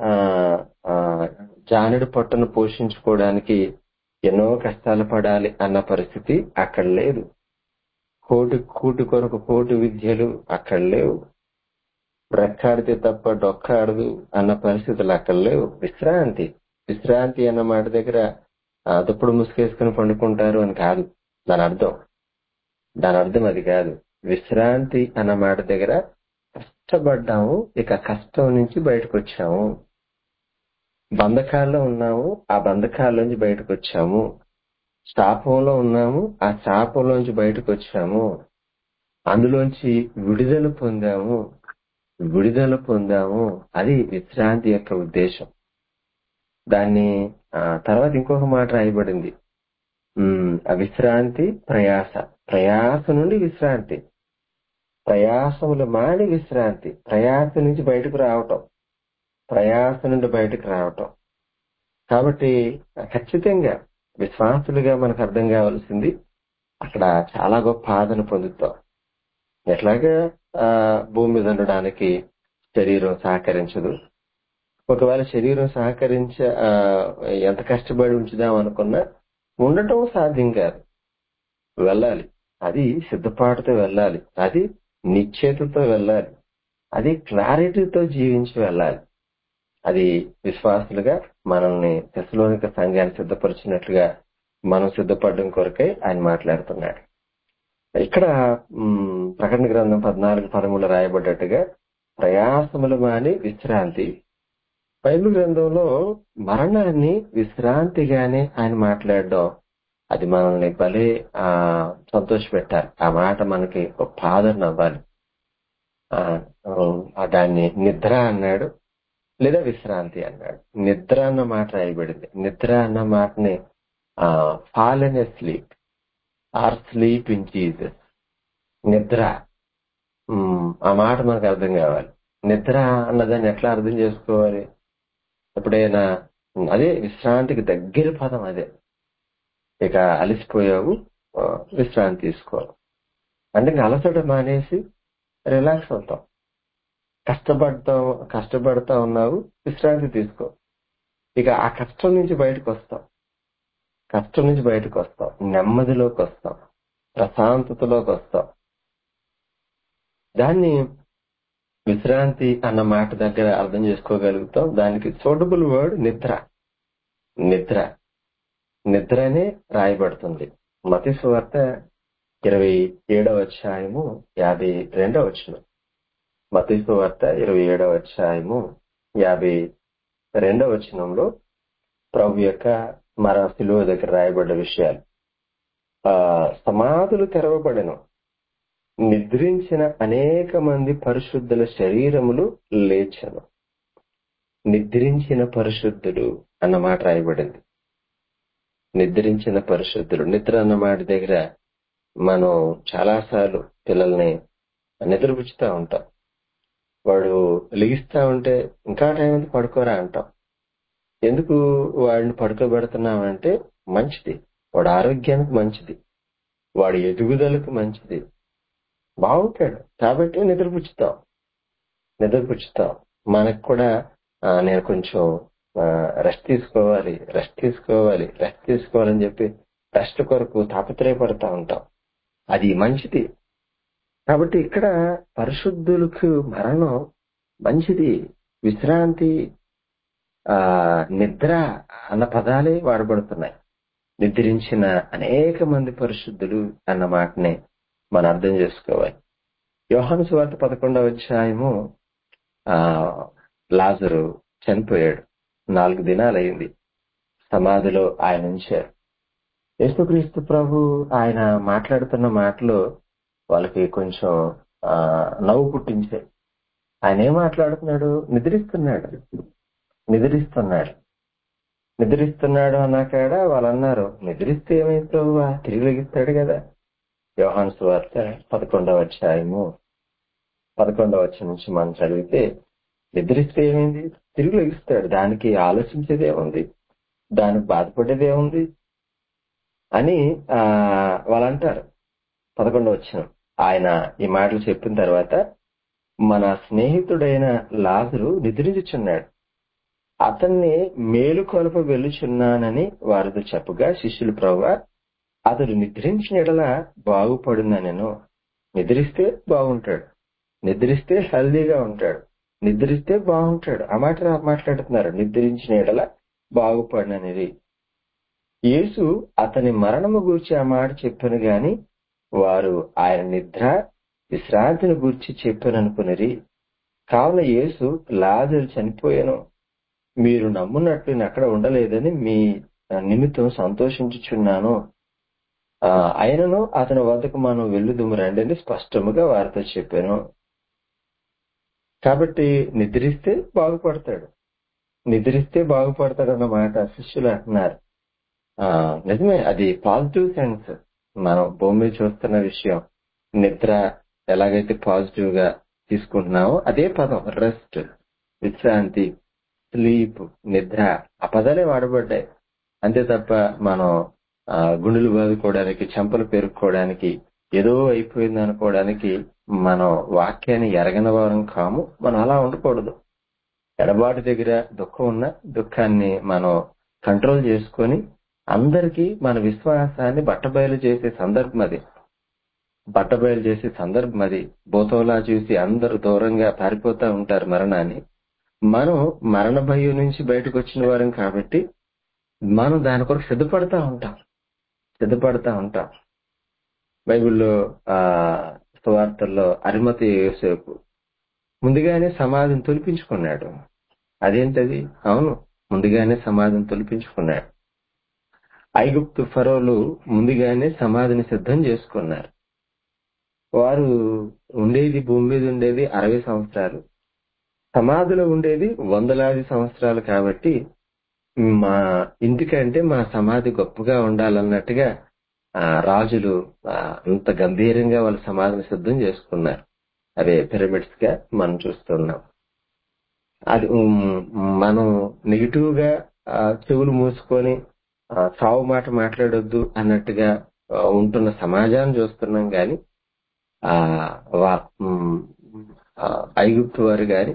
జానెడు పొట్టను పోషించుకోవడానికి ఎన్నో కష్టాలు పడాలి అన్న పరిస్థితి అక్కడ లేదు. కూటి కొరకు కోటి విద్యలు అక్కడ లేవు. రెక్కాడితే తప్ప డొక్కాడదు అన్న పరిస్థితులు అక్కడ లేవు. విశ్రాంతి. విశ్రాంతి అన్న మాట దగ్గర దుప్పుడు ముసుకేసుకుని పండుకుంటారు అని కాదు దాని అర్థం. దాని అర్థం అది కాదు. విశ్రాంతి అన్న మాట దగ్గర కష్టపడ్డాము, ఇక కష్టం నుంచి బయటకు వచ్చాము. బంధకాల్లో ఉన్నాము, ఆ బంధకాల్లోంచి బయటకు వచ్చాము. శాపంలో ఉన్నాము, ఆ శాపంలోంచి బయటకు వచ్చాము. అందులోంచి విడుదల పొందాము. విడుదల పొందాము. అది విశ్రాంతి యొక్క ఉద్దేశం. దాన్ని తర్వాత ఇంకొక మాట రాయబడింది. విశ్రాంతి, ప్రయాస. ప్రయాస నుండి విశ్రాంతి. ప్రయాసములు మాని విశ్రాంతి. ప్రయాస నుంచి బయటకు రావటం. ప్రయాస నుండి బయటకు రావటం. కాబట్టి ఖచ్చితంగా విశ్వాసులుగా మనకు అర్థం కావాల్సింది అక్కడ చాలా గొప్ప ఆదరణ పొందుతాం. ఎట్లాగా ఆ, భూమి మీద ఉండడానికి శరీరం సహకరించదు. ఒకవేళ శరీరం ఎంత కష్టపడి ఉంచుదాం అనుకున్నా ఉండటం సాధ్యం కాదు. వెళ్ళాలి. అది సిద్ధపాటుతో వెళ్ళాలి. అది నిశ్చేతతో వెళ్ళాలి. అది క్లారిటీతో జీవించి వెళ్ళాలి. అది విశ్వాసులుగా మనల్ని తెస్సలోనిక సంఘాన్ని సిద్ధపరిచినట్లుగా మనం సిద్ధపడడం కొరకై ఆయన మాట్లాడుతున్నాడు. ఇక్కడ ప్రకటన గ్రంథం 14:13 రాయబడ్డట్టుగా ప్రయాసములు మాని విశ్రాంతి. బైబిల్ గ్రంథంలో మరణాన్ని విశ్రాంతిగానే ఆయన మాట్లాడడం అది మనల్ని భలే సంతోషపెట్టాలి. ఆ మాట మనకి గొప్ప ఆదరణ అవ్వాలి. దాన్ని నిద్ర అన్నాడు, లేదా విశ్రాంతి అన్నాడు. నిద్ర అన్న మాట రాయబడింది. నిద్ర అన్న మాటని fallen sleep or sleep in Jesus. నిద్ర, ఆ మాట మనకు అర్థం కావాలి. నిద్ర అన్నదాన్ని ఎట్లా అర్థం చేసుకోవాలి? ఎప్పుడైనా అదే విశ్రాంతికి దగ్గర పదం అదే. ఇక అలసిపోయావు, విశ్రాంతి తీసుకో అంటే ఇంకా అలసట మానేసి రిలాక్స్ అవుతాం. కష్టపడతా ఉన్నావు, విశ్రాంతి తీసుకో. ఇక ఆ కష్టం నుంచి బయటకు వస్తాం, నెమ్మదిలోకి వస్తాం, ప్రశాంతతలోకి వస్తాం. దాన్ని విశ్రాంతి అన్న మాట దగ్గర అర్థం చేసుకోగలుగుతాం. దానికి సూటబుల్ వర్డ్ నిద్రనే రాయబడుతుంది. మత్తయి సువార్త 27:52. మత్తయి సువార్త 27:52 ప్రభు యొక్క శిలువ దగ్గర రాయబడ్డ విషయాలు. సమాధులు తెరవబడెను, నిద్రించిన అనేక మంది పరిశుద్ధుల శరీరములు లేచెను. నిద్రించిన పరిశుద్ధులు అన్నమాట రాయబడింది. నిద్రించిన పరిశుద్ధులు. నిద్ర అన్నమాట దగ్గర మనం చాలాసార్లు పిల్లల్ని నిద్రపుచ్చుతా ఉంటాం. వాడు లెగిస్తా ఉంటే ఇంకా టైం ఉంది పడుకోరా అంటాం. ఎందుకు వాడిని పడుకోబెడుతున్నామంటే మంచిది, వాడు ఆరోగ్యానికి మంచిది, వాడి ఎదుగుదలకు మంచిది, బాగుంటాడు కాబట్టి నిద్రపుచ్చుతాం. మనకు కూడా నేను కొంచెం రెస్ట్ తీసుకోవాలని చెప్పి రెస్ట్ కొరకు తాపత్రయపడతా ఉంటాం. అది మంచిది. కాబట్టి ఇక్కడ పరిశుద్ధులకు మరణం మంచిది. విశ్రాంతి, నిద్ర అన్న పదాలే వాడబడుతున్నాయి. నిద్రించిన అనేక మంది పరిశుద్ధులు అన్న మాటనే మనం అర్థం చేసుకోవాలి. యోహాను సువార్త 11 లాజరు చనిపోయాడు. 4 దినాలైంది. సమాధిలో ఆయన ఉంచారు. యేసుక్రీస్తు ప్రభు ఆయన మాట్లాడుతున్న మాటలు వాళ్ళకి కొంచెం నవ్వు పుట్టించాయి. ఆయన ఏం మాట్లాడుతున్నాడు? నిద్రిస్తున్నాడు అన్నాకాడ వాళ్ళు అన్నారు, నిద్రిస్తే ఏమైంది ప్రభువా, తిరిగి లెగిస్తాడు కదా. యోహాను సువార్త 11:11 నుంచి మనం చదివితే, నిద్రిస్తే ఏమైంది, తిరిగి లెగిస్తాడు, దానికి ఆలోచించేదేముంది, దానికి బాధపడేదేముంది అని వాళ్ళు అంటారు. 11 ఆయన ఈ మాటలు చెప్పిన తర్వాత, మన స్నేహితుడైన లాజరు నిద్రించుచున్నాడు, అతన్ని మేలుకొలుప వెళ్ళుచున్నానని వారితో చెప్పగా, శిష్యులు ప్రభువా, అతడు నిద్రించిన ఎడల బాగుపడుననెను. నిద్రిస్తే బాగుంటాడు, నిద్రిస్తే హెల్దీగా ఉంటాడు, నిద్రిస్తే బాగుంటాడు. ఆ మాట మాట్లాడుతున్నారు, నిద్రించిన ఎడల బాగుపడిననేది. యేసు అతని మరణము గూర్చి ఆ మాట చెప్పాను గాని వారు ఆయన నిద్ర విశ్రాంతిని గూర్చి చెప్పాననుకునిరి. కావున యేసు, లాజరు చనిపోయాను, మీరు నమ్మునట్లు నేను అక్కడ ఉండలేదని మీ నిమిత్తం సంతోషించుచున్నాను, అయినను అతని వద్దకు మనం వెళ్ళుదుము రండి అని స్పష్టముగా వారితో చెప్పాను. కాబట్టి నిద్రిస్తే బాగుపడతాడు అన్నమాట శిష్యులు అంటున్నారు. నిజమే, అది పాజిటివ్ సెన్స్. మనం భూమి మీద చూస్తున్న విషయం. నిద్ర ఎలాగైతే పాజిటివ్ గా తీసుకుంటున్నామో అదే పదం రెస్ట్, విశ్రాంతి, స్లీప్, నిద్ర, ఆ పదాలే వాడబడ్డాయి. అంతే తప్ప మనం గుండెలు బాదుకోవడానికి, చెంపలు పెరుక్కోవడానికి, ఏదో అయిపోయింది అనుకోవడానికి మనం వాక్యాన్ని ఎరగని వారం కాము. మనం అలా ఉండకూడదు. ఎడబాటు దగ్గర దుఃఖం ఉన్న దుఃఖాన్ని మనం కంట్రోల్ చేసుకొని అందరికీ మన విశ్వాసాన్ని బట్టబయలు చేసే సందర్భం అది. బట్టబయలు చేసే సందర్భం అది. భూతంలా చూసి అందరూ దూరంగా పారిపోతా ఉంటారు మరణాన్ని. మనం మరణ భయం నుంచి బయటకు వచ్చిన వారం కాబట్టి మనం దాని కొరకు సిద్ధపడతా ఉంటాం. బైబిల్లో సువార్తల్లో అరిమతయి యోసేపు ముందుగానే సమాధిని తొలిపించుకున్నాడు. అదేంటది? అవును, ముందుగానే సమాధిని తొలిపించుకున్నాడు. ఐగుప్తు ఫరోలు ముందుగానే సమాధిని సిద్ధం చేసుకున్నారు. వారు ఉండేది భూమి మీద ఉండేది 60 సంవత్సరాలు, సమాధిలో ఉండేది వందలాది సంవత్సరాలు. కాబట్టి మా ఇంటికంటే మా సమాధి గొప్పగా ఉండాలన్నట్టుగా రాజులు అంత గంభీరంగా వాళ్ళ సమాధిని సిద్ధం చేసుకున్నారు. అదే పిరమిడ్స్ గా మనం చూస్తున్నాం. అది మనం నెగిటివ్ గా చెవులు మూసుకొని సావు మాట మాట్లాడొద్దు అన్నట్టుగా ఉంటున్న సమాజాన్ని చూస్తున్నాం. కానీ ఐగుప్తు వారు గాని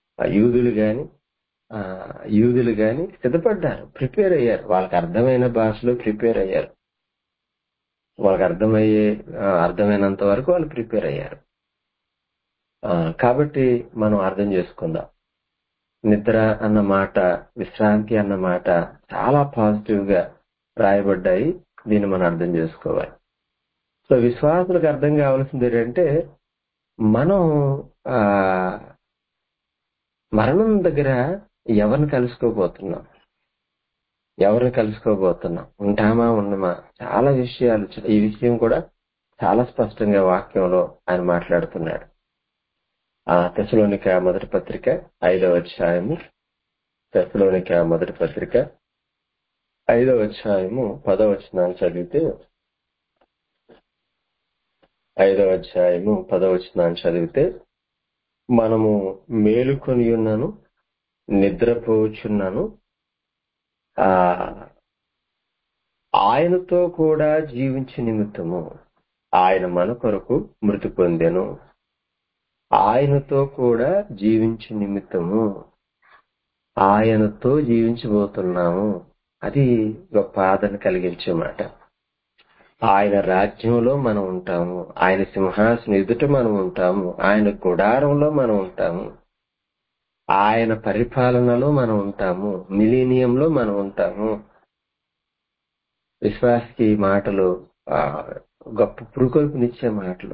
యూదులు గాని సిద్ధపడ్డారు, ప్రిపేర్ అయ్యారు. వాళ్ళకి అర్థమైన భాషలో ప్రిపేర్ అయ్యారు. వాళ్ళకి అర్థమైనంత వరకు వాళ్ళు ప్రిపేర్ అయ్యారు. కాబట్టి మనం అర్థం చేసుకుందాం. నిద్ర అన్న మాట, విశ్రాంతి అన్న మాట చాలా పాజిటివ్ గా రాయబడ్డాయి. దీన్ని మనం అర్థం చేసుకోవాలి. సో విశ్వాసులకు అర్థం కావాల్సింది ఏంటంటే, మనం మరణం దగ్గర ఎవరిని కలుసుకోబోతున్నాం, ఉంటామా ఉండమా, చాలా విషయాలు. ఈ విషయం కూడా చాలా స్పష్టంగా వాక్యంలో ఆయన మాట్లాడుతున్నాడు. తెస్సలోనిక మొదటి పత్రిక 5వ అధ్యాయము, 5వ అధ్యాయము 10వ వచనాన్ని చదివితే, 5వ అధ్యాయము 10వ వచనాన్ని చదివితే, మనము మేలుకొని ఉన్నాను, నిద్రపోచున్నాను, ఆయనతో కూడా జీవించే నిమిత్తము ఆయన మన కొరకు మృతి పొందెను. ఆయనతో కూడా జీవించే నిమిత్తము ఆయనతో జీవించబోతున్నాము. అది గొప్ప ఆదరణ కలిగించే మాట. ఆయన రాజ్యంలో మనం ఉంటాము, ఆయన సింహాసనం ఎదుట మనం ఉంటాము, ఆయన గుడారంలో మనం ఉంటాము, ఆయన పరిపాలనలో మనం ఉంటాము, మిలీనియంలో మనం ఉంటాము. విశ్వాసకి మాటలు గొప్ప పురుకొల్పునిచ్చే మాటలు.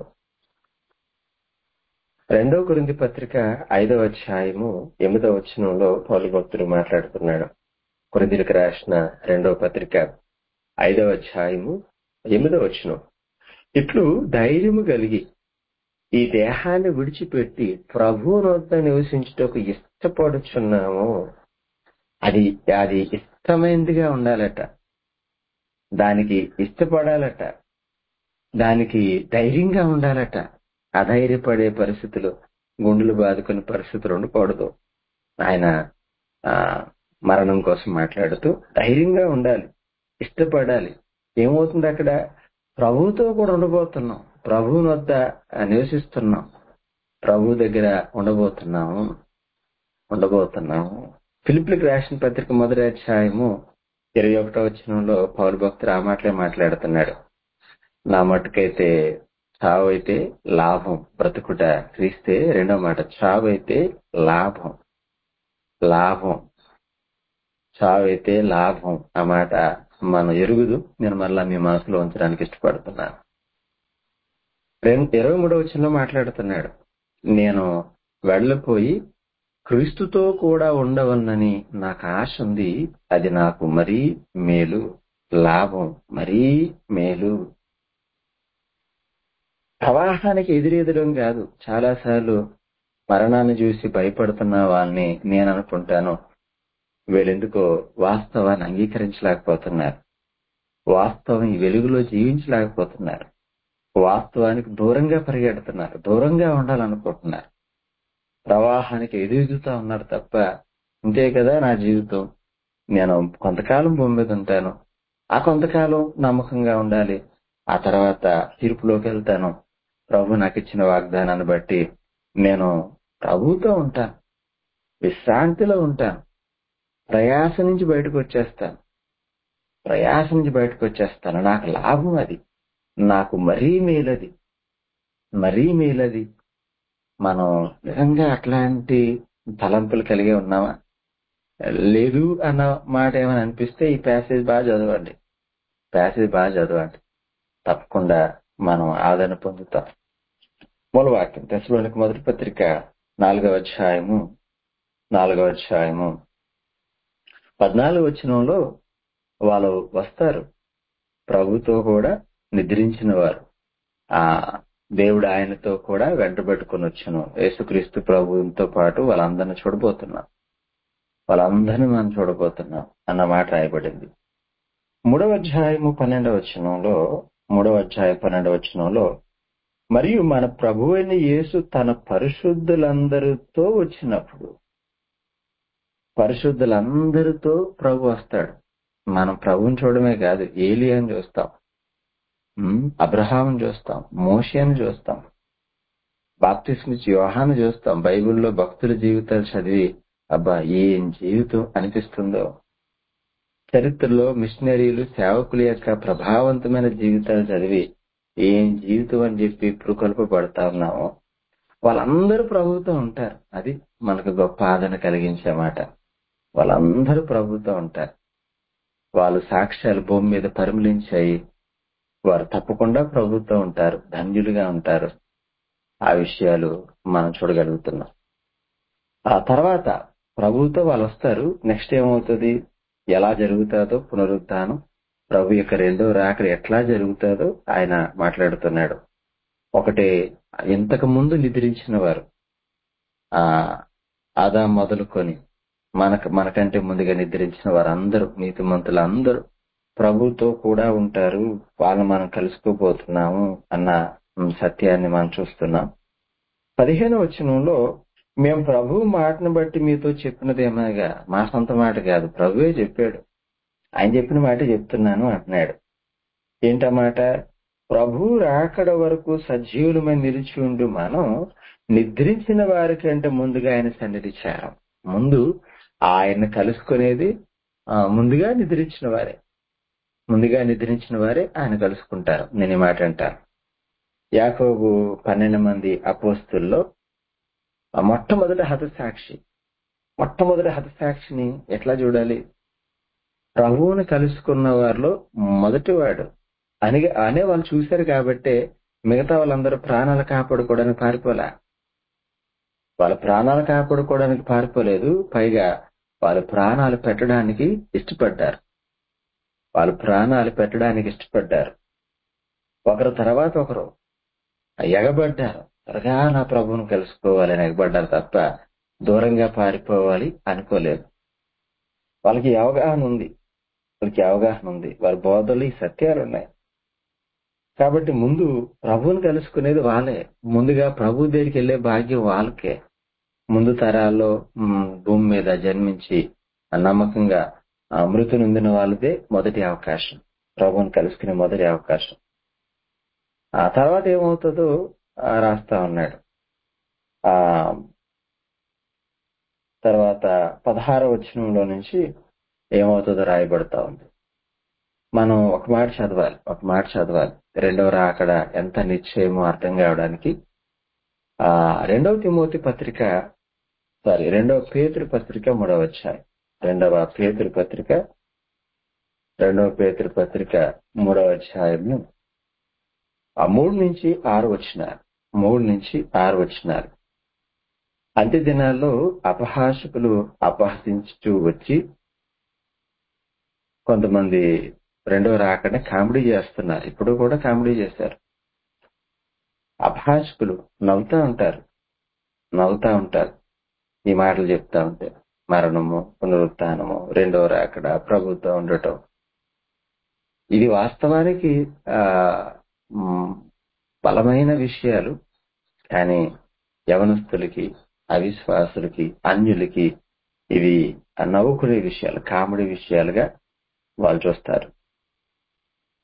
2వ కొరింథీ పత్రిక 5వ అధ్యాయము 8వ వచనంలో పౌలు భక్తుడు మాట్లాడుతున్నాడు. కొరింథీయులకు రాసిన 2వ పత్రిక 5వ అధ్యాయము 8వ వచనం, ఇట్లు ధైర్యము కలిగి ఈ దేహాన్ని విడిచిపెట్టి ప్రభువునొద్ద నివసించుటకు ఇష్టపడుచున్నాము. అది ఇష్టమైనదిగా ఉండాలట, దానికి ఇష్టపడాలట, దానికి ధైర్యంగా ఉండాలట. అధైర్యపడే పరిస్థితులు, గుండెలు బాదుకునే పరిస్థితులు ఉండకూడదు. ఆయన మరణం కోసం మాట్లాడుతూ ధైర్యంగా ఉండాలి, ఇష్టపడాలి. ఏమవుతుంది అక్కడ? ప్రభువుతో కూడా ఉండబోతున్నాం, ప్రభువుని వద్ద నివసిస్తున్నాం, ప్రభు దగ్గర ఉండబోతున్నాము. ఫిలిప్పీలకు రాసిన పత్రిక 1వ అధ్యాయము 21వ వచనంలో పౌలు భక్తుడు ఆ మాటలే మాట్లాడుతున్నాడు. నా మట్టుకైతే చావు అయితే లాభం, బ్రతుకుట క్రీస్తే. 2వ మాట, చావు అయితే లాభం. చావు అయితే లాభం. ఆ మాట మనం ఎరుగుదు. నేను మరలా మీ మనసులో ఉంచడానికి ఇష్టపడుతున్నాను. 23వ వచనంలో మాట్లాడుతున్నాడు, నేను వెళ్ళిపోయి క్రీస్తుతో కూడా ఉండవలనని నాకు ఆశ ఉంది. అది నాకు మరీ మేలు, లాభం, మరీ మేలు. ప్రవాహానికి ఎదురెదడం కాదు. చాలాసార్లు మరణాన్ని చూసి భయపడుతున్న వాళ్ళని నేను అనుకుంటాను, వీళ్ళెందుకో వాస్తవాన్ని అంగీకరించలేకపోతున్నారు, వాస్తవం ఈ వెలుగులో జీవించలేకపోతున్నారు, వాస్తవానికి దూరంగా పరిగెడుతున్నారు, దూరంగా ఉండాలనుకుంటున్నారు, ప్రవాహానికి ఎదుగుతూ ఉన్నారు తప్ప, ఇంతే కదా నా జీవితం, నేను కొంతకాలం భూమి మీద ఉంటాను, ఆ కొంతకాలం నమ్మకంగా ఉండాలి. ఆ తర్వాత తీర్పులోకి వెళ్తాను. ప్రభు నాకు ఇచ్చిన వాగ్దానాన్ని బట్టి నేను ప్రభుతో ఉంటాను, విశ్రాంతిలో ఉంటాను, ప్రయాస నుంచి బయటకు వచ్చేస్తాను. నాకు లాభం అది, నాకు మరీ మేలది. మనం నిజంగా అట్లాంటి తలంపులు కలిగి ఉన్నామా? లేదు అన్న మాట ఏమైనా అనిపిస్తే ఈ ప్యాసేజ్ బాగా చదవండి. తప్పకుండా మనం ఆదరణ పొందుతాం. మూలవాక్యం తెస్సలోనికీ మొదటి పత్రిక 4వ అధ్యాయము 14వ వచనంలో వాళ్ళు వస్తారు. ప్రభుతో కూడా నిద్రించిన వారు ఆ దేవుడు ఆయనతో కూడా వెంటబెట్టుకుని వచ్చును. యేసుక్రీస్తు ప్రభువుతో పాటు వాళ్ళందరినీ మనం చూడబోతున్నాం అన్న మాట రాయబడింది. 3వ అధ్యాయము 12వ వచనంలో మరియు మన ప్రభువైన యేసు తన పరిశుద్ధులందరితో వచ్చినప్పుడు, పరిశుద్ధులందరితో ప్రభు వస్తాడు. మనం ప్రభుని చూడమే కాదు, ఏలియాని చూస్తాం, అబ్రహాముని చూస్తాం, మోషేని చూస్తాం, బాప్తిస్మిచ్చి యోహాను చూస్తాం. బైబిల్లో భక్తుల జీవితాలు చదివి అబ్బా ఏం జీవితం అనిపిస్తుందో, చరిత్రలో మిషనరీలు సేవకుల యొక్క ప్రభావవంతమైన జీవితాలు చదివి ఏం జీవితం అని చెప్పి ఇప్పుడు కొలుపబడతా ఉన్నాము. వాళ్ళందరూ ప్రభువుతో ఉంటారు. అది మనకు గొప్ప ఆదరణ కలిగించే మాట. వాళ్ళందరూ ప్రభువుతో ఉంటారు. వాళ్ళు సాక్ష్యాలు భూమి మీద పరిమళించాయి. వారు తప్పకుండా ప్రభువుతో ఉంటారు, ధన్యులుగా ఉంటారు. ఆ విషయాలు మనం చూడగలుగుతున్నాం. ఆ తర్వాత ప్రభువుతో వాళ్ళు వస్తారు. నెక్స్ట్ ఏమవుతుంది, ఎలా జరుగుతుందో పునరుద్ధానం, ప్రభు యొక్క రెండో రాకడ ఎట్లా జరుగుతుందో ఆయన మాట్లాడుతున్నాడు. ఒకటి, ఇంతకు ముందు నిద్రించిన వారు, ఆదాం మొదలుకొని మనకంటే ముందుగా నిద్రించిన వారందరూ, నీతిమంతులందరూ ప్రభుతో కూడా ఉంటారు. వాళ్ళని మనం కలుసుకోబోతున్నాము అన్న సత్యాన్ని మనం చూస్తున్నాం. 15వ వచనంలో మేము ప్రభు మాటను బట్టి మీతో చెప్పినదేమనగా, మా సొంత మాట కాదు, ప్రభువే చెప్పాడు, ఆయన చెప్పిన మాట చెప్తున్నాను అంటున్నాడు. ఏంటన్నమాట? ప్రభు రాకడ వరకు సజీవులమై నిలిచి ఉండి మనం నిద్రించిన వారి కంటే ముందుగా ఆయన సన్నిధి చేరం. ముందు ఆయన కలుసుకునేది ముందుగా నిద్రించిన వారే ఆయన కలుసుకుంటారు. నేను ఈ మాట అంటాను. యాకోబు 12 మంది అపోస్తుల్లో మొట్టమొదటి హతసాక్షిని ఎట్లా చూడాలి? ప్రభువుని కలుసుకున్న వారిలో మొదటివాడు అనే వాళ్ళు చూశారు కాబట్టే మిగతా వాళ్ళందరూ ప్రాణాలు కాపాడుకోవడానికి పారిపోలే. వాళ్ళ ప్రాణాలు కాపాడుకోవడానికి పారిపోలేదు, పైగా వాళ్ళ ప్రాణాలు పెట్టడానికి ఇష్టపడ్డారు. ఒకరి తర్వాత ఒకరు ఎగబడ్డారు. త్వరగా నా ప్రభువును కలుసుకోవాలని ఎగబడ్డారు తప్ప దూరంగా పారిపోవాలి అనుకోలేదు. వాళ్ళకి అవగాహన ఉంది, వారి బోధలు ఈ సత్యాలు ఉన్నాయి. కాబట్టి ముందు ప్రభువుని కలుసుకునేది వాళ్ళే. ముందుగా ప్రభు దగ్గరికి వెళ్లే భాగ్యం వాళ్ళకే. ముందు తరాల్లో భూమి మీద జన్మించి నమ్మకంగా మృతి నొందిన వాళ్ళదే మొదటి అవకాశం, ప్రభువుని కలుసుకునే మొదటి అవకాశం. ఆ తర్వాత ఏమవుతుందో రాస్తా ఉన్నాడు. తర్వాత 16వ వచనంలో నుంచి ఏమవుతుందో రాయబడతా ఉంది. మనం ఒక మాట చదవాలి. రెండవ రాకడ ఎంత నిశ్చయమో అర్థం కావడానికి 2వ పేతురు పత్రిక 3వ అధ్యాయం. 2వ పేతురు పత్రిక 3వ అధ్యాయము 3 నుంచి 6 వచనాలు. అంత్య దినాల్లో అపహాసకులు అపహసించుతూ వచ్చి కొంతమంది రెండో రాకనే కామెడీ చేస్తున్నారు. ఇప్పుడు కూడా కామెడీ చేశారు. అపహాసకులు నవ్వుతా ఉంటారు ఈ మాటలు చెప్తా ఉంటే. మరణము, పునరుత్థానము, రెండో రాకడ, ప్రభుతో ఉండటం, ఇది వాస్తవానికి బలమైన విషయాలు. కానీ యవనస్తులకి, అవిశ్వాసులకి, అన్యులకి ఇవి నవ్వుకునే విషయాలు, కామెడీ విషయాలుగా వాళ్ళు చూస్తారు.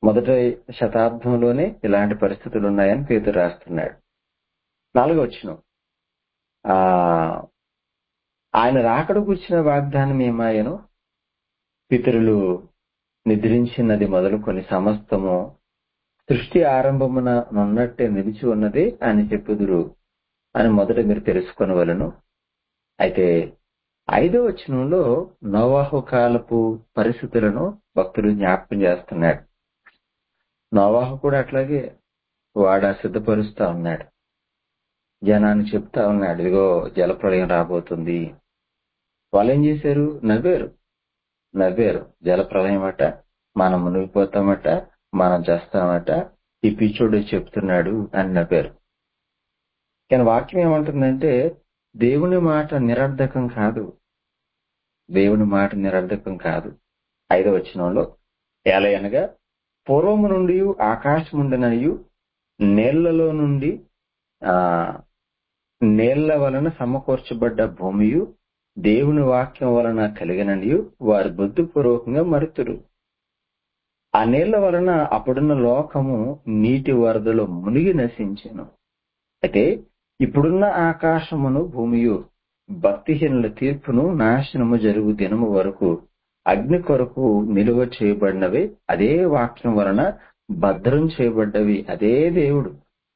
మొదటి శతాబ్దంలోనే ఇలాంటి పరిస్థితులు ఉన్నాయని పేతురు రాస్తున్నాడు. 4వ వచనం, ఆ ఆయన రాకడ కూర్చిన వాగ్దానం ఏమాయను, పితరులు నిద్రించినది మొదలుకొని సమస్తము సృష్టి ఆరంభమున నున్నట్టే నిలిచి ఉన్నది అని చెప్పుదురు అని మొదట మీరు తెలుసుకొనవలెను. అయితే 5వ వచనంలో నోవాహు కాలపు పరిస్థితులను భక్తులు జ్ఞాపకం చేస్తున్నాడు. నోవాహు కూడా అట్లాగే వాడ సిద్ధపరుస్తా ఉన్నాడు, జనాన్ని చెప్తా ఉన్నాడు, ఇదిగో జలప్రళయం రాబోతుంది. వాళ్ళు ఏం చేశారు? నవ్వారు. జలప్రళయం అట, మనం మునిగిపోతామట, మనం చేస్తామట, ఈ పిచ్చోడు చెప్తున్నాడు అని నవ్వారు. కానీ వాక్యం ఏమంటుందంటే దేవుని మాట నిరర్ధకం కాదు. దేవుని మాట నిరర్ధకం కాదు. 5వ వచనంలో, ఎలయనగా పూర్వము నుండి ఆకాశముండనయు నీళ్లలో నుండి ఆ నీళ్ల వలన సమకూర్చబడ్డ భూమియు దేవుని వాక్యం వలన కలిగినయు వారి బుద్ధిపూర్వకంగా మరుతురు. ఆ నీళ్ల వలన అప్పుడున్న లోకము నీటి వరదలో మునిగి నశించెను. అయితే ఇప్పుడున్న ఆకాశమును భూమియు భక్తిహీనుల తీర్పును నాశనము జరుగు దినము వరకు అగ్ని కొరకు నిలువ చేయబడినవి, అదే వాక్యం వలన భద్రం చేయబడ్డవి. అదే దేవుడు,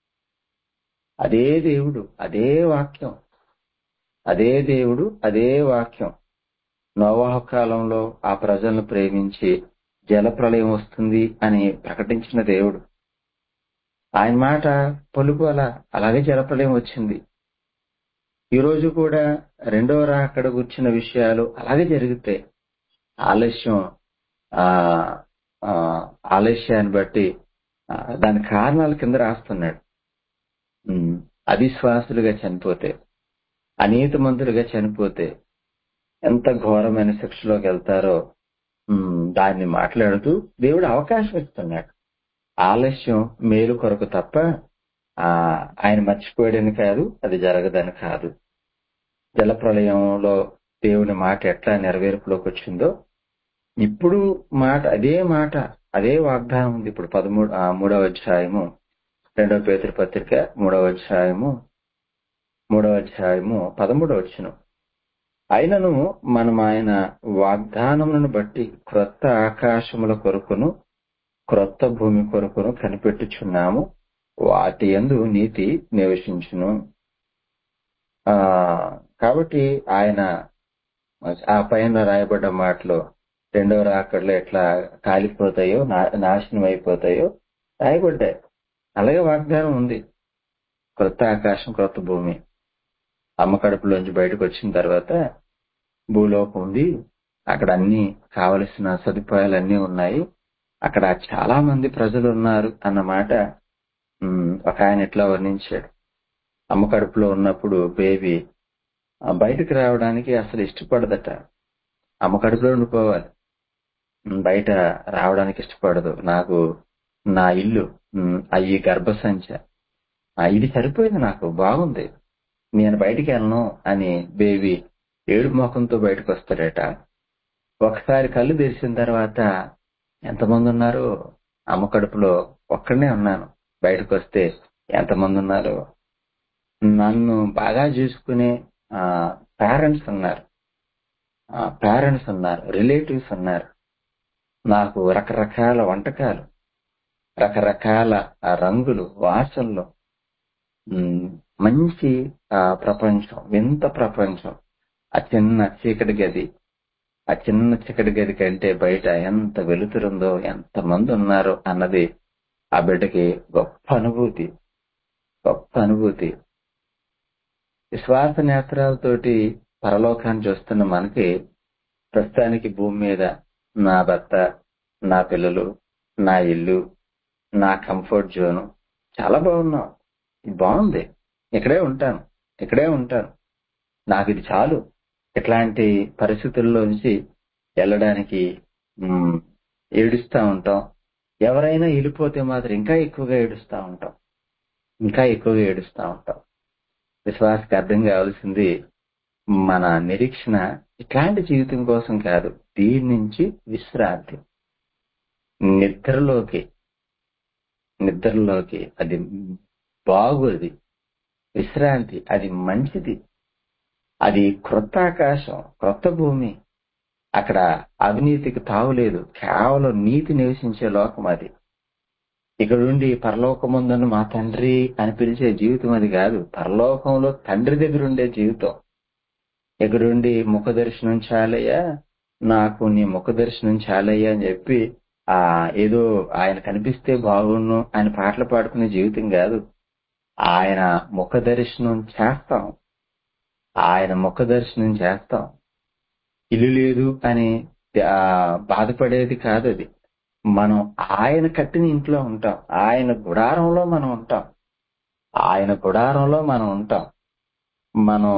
అదే వాక్యం, అదే దేవుడు, అదే వాక్యం. నోవాహు కాలంలో ఆ ప్రజలను ప్రేమించి జలప్రళయం వస్తుంది అని ప్రకటించిన దేవుడు. ఆయన మాట పలుకు అలాగే జలప్రళయం వచ్చింది. ఈ రోజు కూడా రెండవ రాకడ గుర్చిన విషయాలు అలాగే జరుగుతాయి. ఆలస్యాన్ని బట్టి దాని కారణాల కింద రాస్తున్నాడు. అవిశ్వాసులుగా చనిపోతే, అనీతిమంతులుగా చనిపోతే ఎంత ఘోరమైన శిక్షలోకి వెళ్తారో దాన్ని మాట్లాడుతూ దేవుడు అవకాశం ఇస్తున్నాడు. ఆలస్యం మేలు కొరకు తప్ప ఆయన మర్చిపోయాడని కాదు, అది జరగదని కాదు. జలప్రళయంలో దేవుని మాట ఎట్లా నెరవేర్పులోకి వచ్చిందో ఇప్పుడు అదే వాగ్దానం ఉంది. ఇప్పుడు 3వ అధ్యాయము 2వ పేతురు పత్రిక 3వ అధ్యాయము 13వ వచనం, అయినను మనం ఆయన వాగ్దానములను బట్టి క్రొత్త ఆకాశముల కొరకును క్రొత్త భూమి కొరకును కనిపెట్టుచున్నాము, వాటి యందు నీతి నివసించును. కాబట్టి ఆయన ఆ పైన రాయబడ్డ మాటలో రెండవ రాకడలో ఎట్లా కాలిపోతాయో, నాశనం అయిపోతాయో రాయబడ్డాయి. అలాగే వాగ్దానం ఉంది, క్రొత్త ఆకాశం క్రొత్త భూమి. అమ్మ కడుపులోంచి బయటకు వచ్చిన తర్వాత భూలోకం ఉంది, అక్కడ అన్ని కావలసిన సదుపాయాలన్నీ ఉన్నాయి, అక్కడ చాలా మంది ప్రజలు ఉన్నారు అన్నమాట ఒక ఆయన ఎట్లా వర్ణించాడు. అమ్మ కడుపులో ఉన్నప్పుడు బేబీ బయటకు రావడానికి అసలు ఇష్టపడదట. అమ్మ కడుపులో ఉండిపోవాలి, బయట రావడానికి ఇష్టపడదు. నాకు నా ఇల్లు ఈ గర్భసంచ ఇది సరిపోయింది, నాకు బాగుంది, నేను బయటికి వెళ్ళను అని బేబీ ఏడు ముఖంతో బయటకు వస్తాడట. ఒకసారి కళ్ళు తెరిచిన తర్వాత ఎంతమంది ఉన్నారు? అమ్మ కడుపులో ఒక్కడనే ఉన్నాను, బయటకు వస్తే ఎంతమంది ఉన్నారు? నన్ను బాగా చూసుకునే పేరెంట్స్ ఉన్నారు, రిలేటివ్స్ ఉన్నారు. నాకు రకరకాల వంటకాలు, రకరకాల రంగులు, వాసనలు, మంచి ప్రపంచం, వింత ప్రపంచం. ఆ చిన్న చీకటి గది కంటే బయట ఎంత వెలుతురుందో, ఎంతమంది ఉన్నారో అన్నది ఆ బిడ్డకి గొప్ప అనుభూతి. విశ్వాస నేత్రాలతోటి పరలోకాన్ని చూస్తున్న మనకి ప్రస్తుతానికి భూమి మీద నా భర్త, నా పిల్లలు, నా ఇల్లు, నా కంఫర్ట్ జోను, చాలా బాగున్నాం, ఇది బాగుంది, ఇక్కడే ఉంటాను, నాకు ఇది చాలు. ఇట్లాంటి పరిస్థితుల్లోంచి వెళ్ళడానికి ఏడుస్తా ఉంటాం. ఎవరైనా వెళ్ళిపోతే మాత్రం ఇంకా ఎక్కువగా ఏడుస్తా ఉంటాం. విశ్వాసకి అర్థం కావాల్సింది మన నిరీక్షణ ఇట్లాంటి జీవితం కోసం కాదు, దీని నుంచి విశ్రాంతి, నిద్రలోకి నిద్రలోకి, అది బాగుది, విశ్రాంతి, అది మంచిది, అది క్రొత్త ఆకాశం, క్రొత్త భూమి. అక్కడ అవినీతికి తావులేదు, కేవలం నీతి నివసించే లోకం అది. ఇక్కడుండి పరలోకముందున్న మా తండ్రి అని పిలిచే జీవితం అది కాదు, పరలోకంలో తండ్రి దగ్గర ఉండే జీవితం. ఇక్కడుండి ముఖ దర్శనం చాలయ్యా, నాకు నీ ముఖ దర్శనం చాలయ్యా అని చెప్పి ఏదో ఆయన కనిపిస్తే బాగున్ను అని పాటలు పాడుకునే జీవితం కాదు. ఆయన ముఖ దర్శనం చేస్తాం, ఆయన ముఖ దర్శనం చేస్తాం. ఇల్లు లేదు అని బాధపడేది కాదు అది. మనం ఆయన కట్టిన ఇంట్లో ఉంటాం, ఆయన గుడారంలో మనం ఉంటాం, ఆయన గుడారంలో మనం ఉంటాం. మనం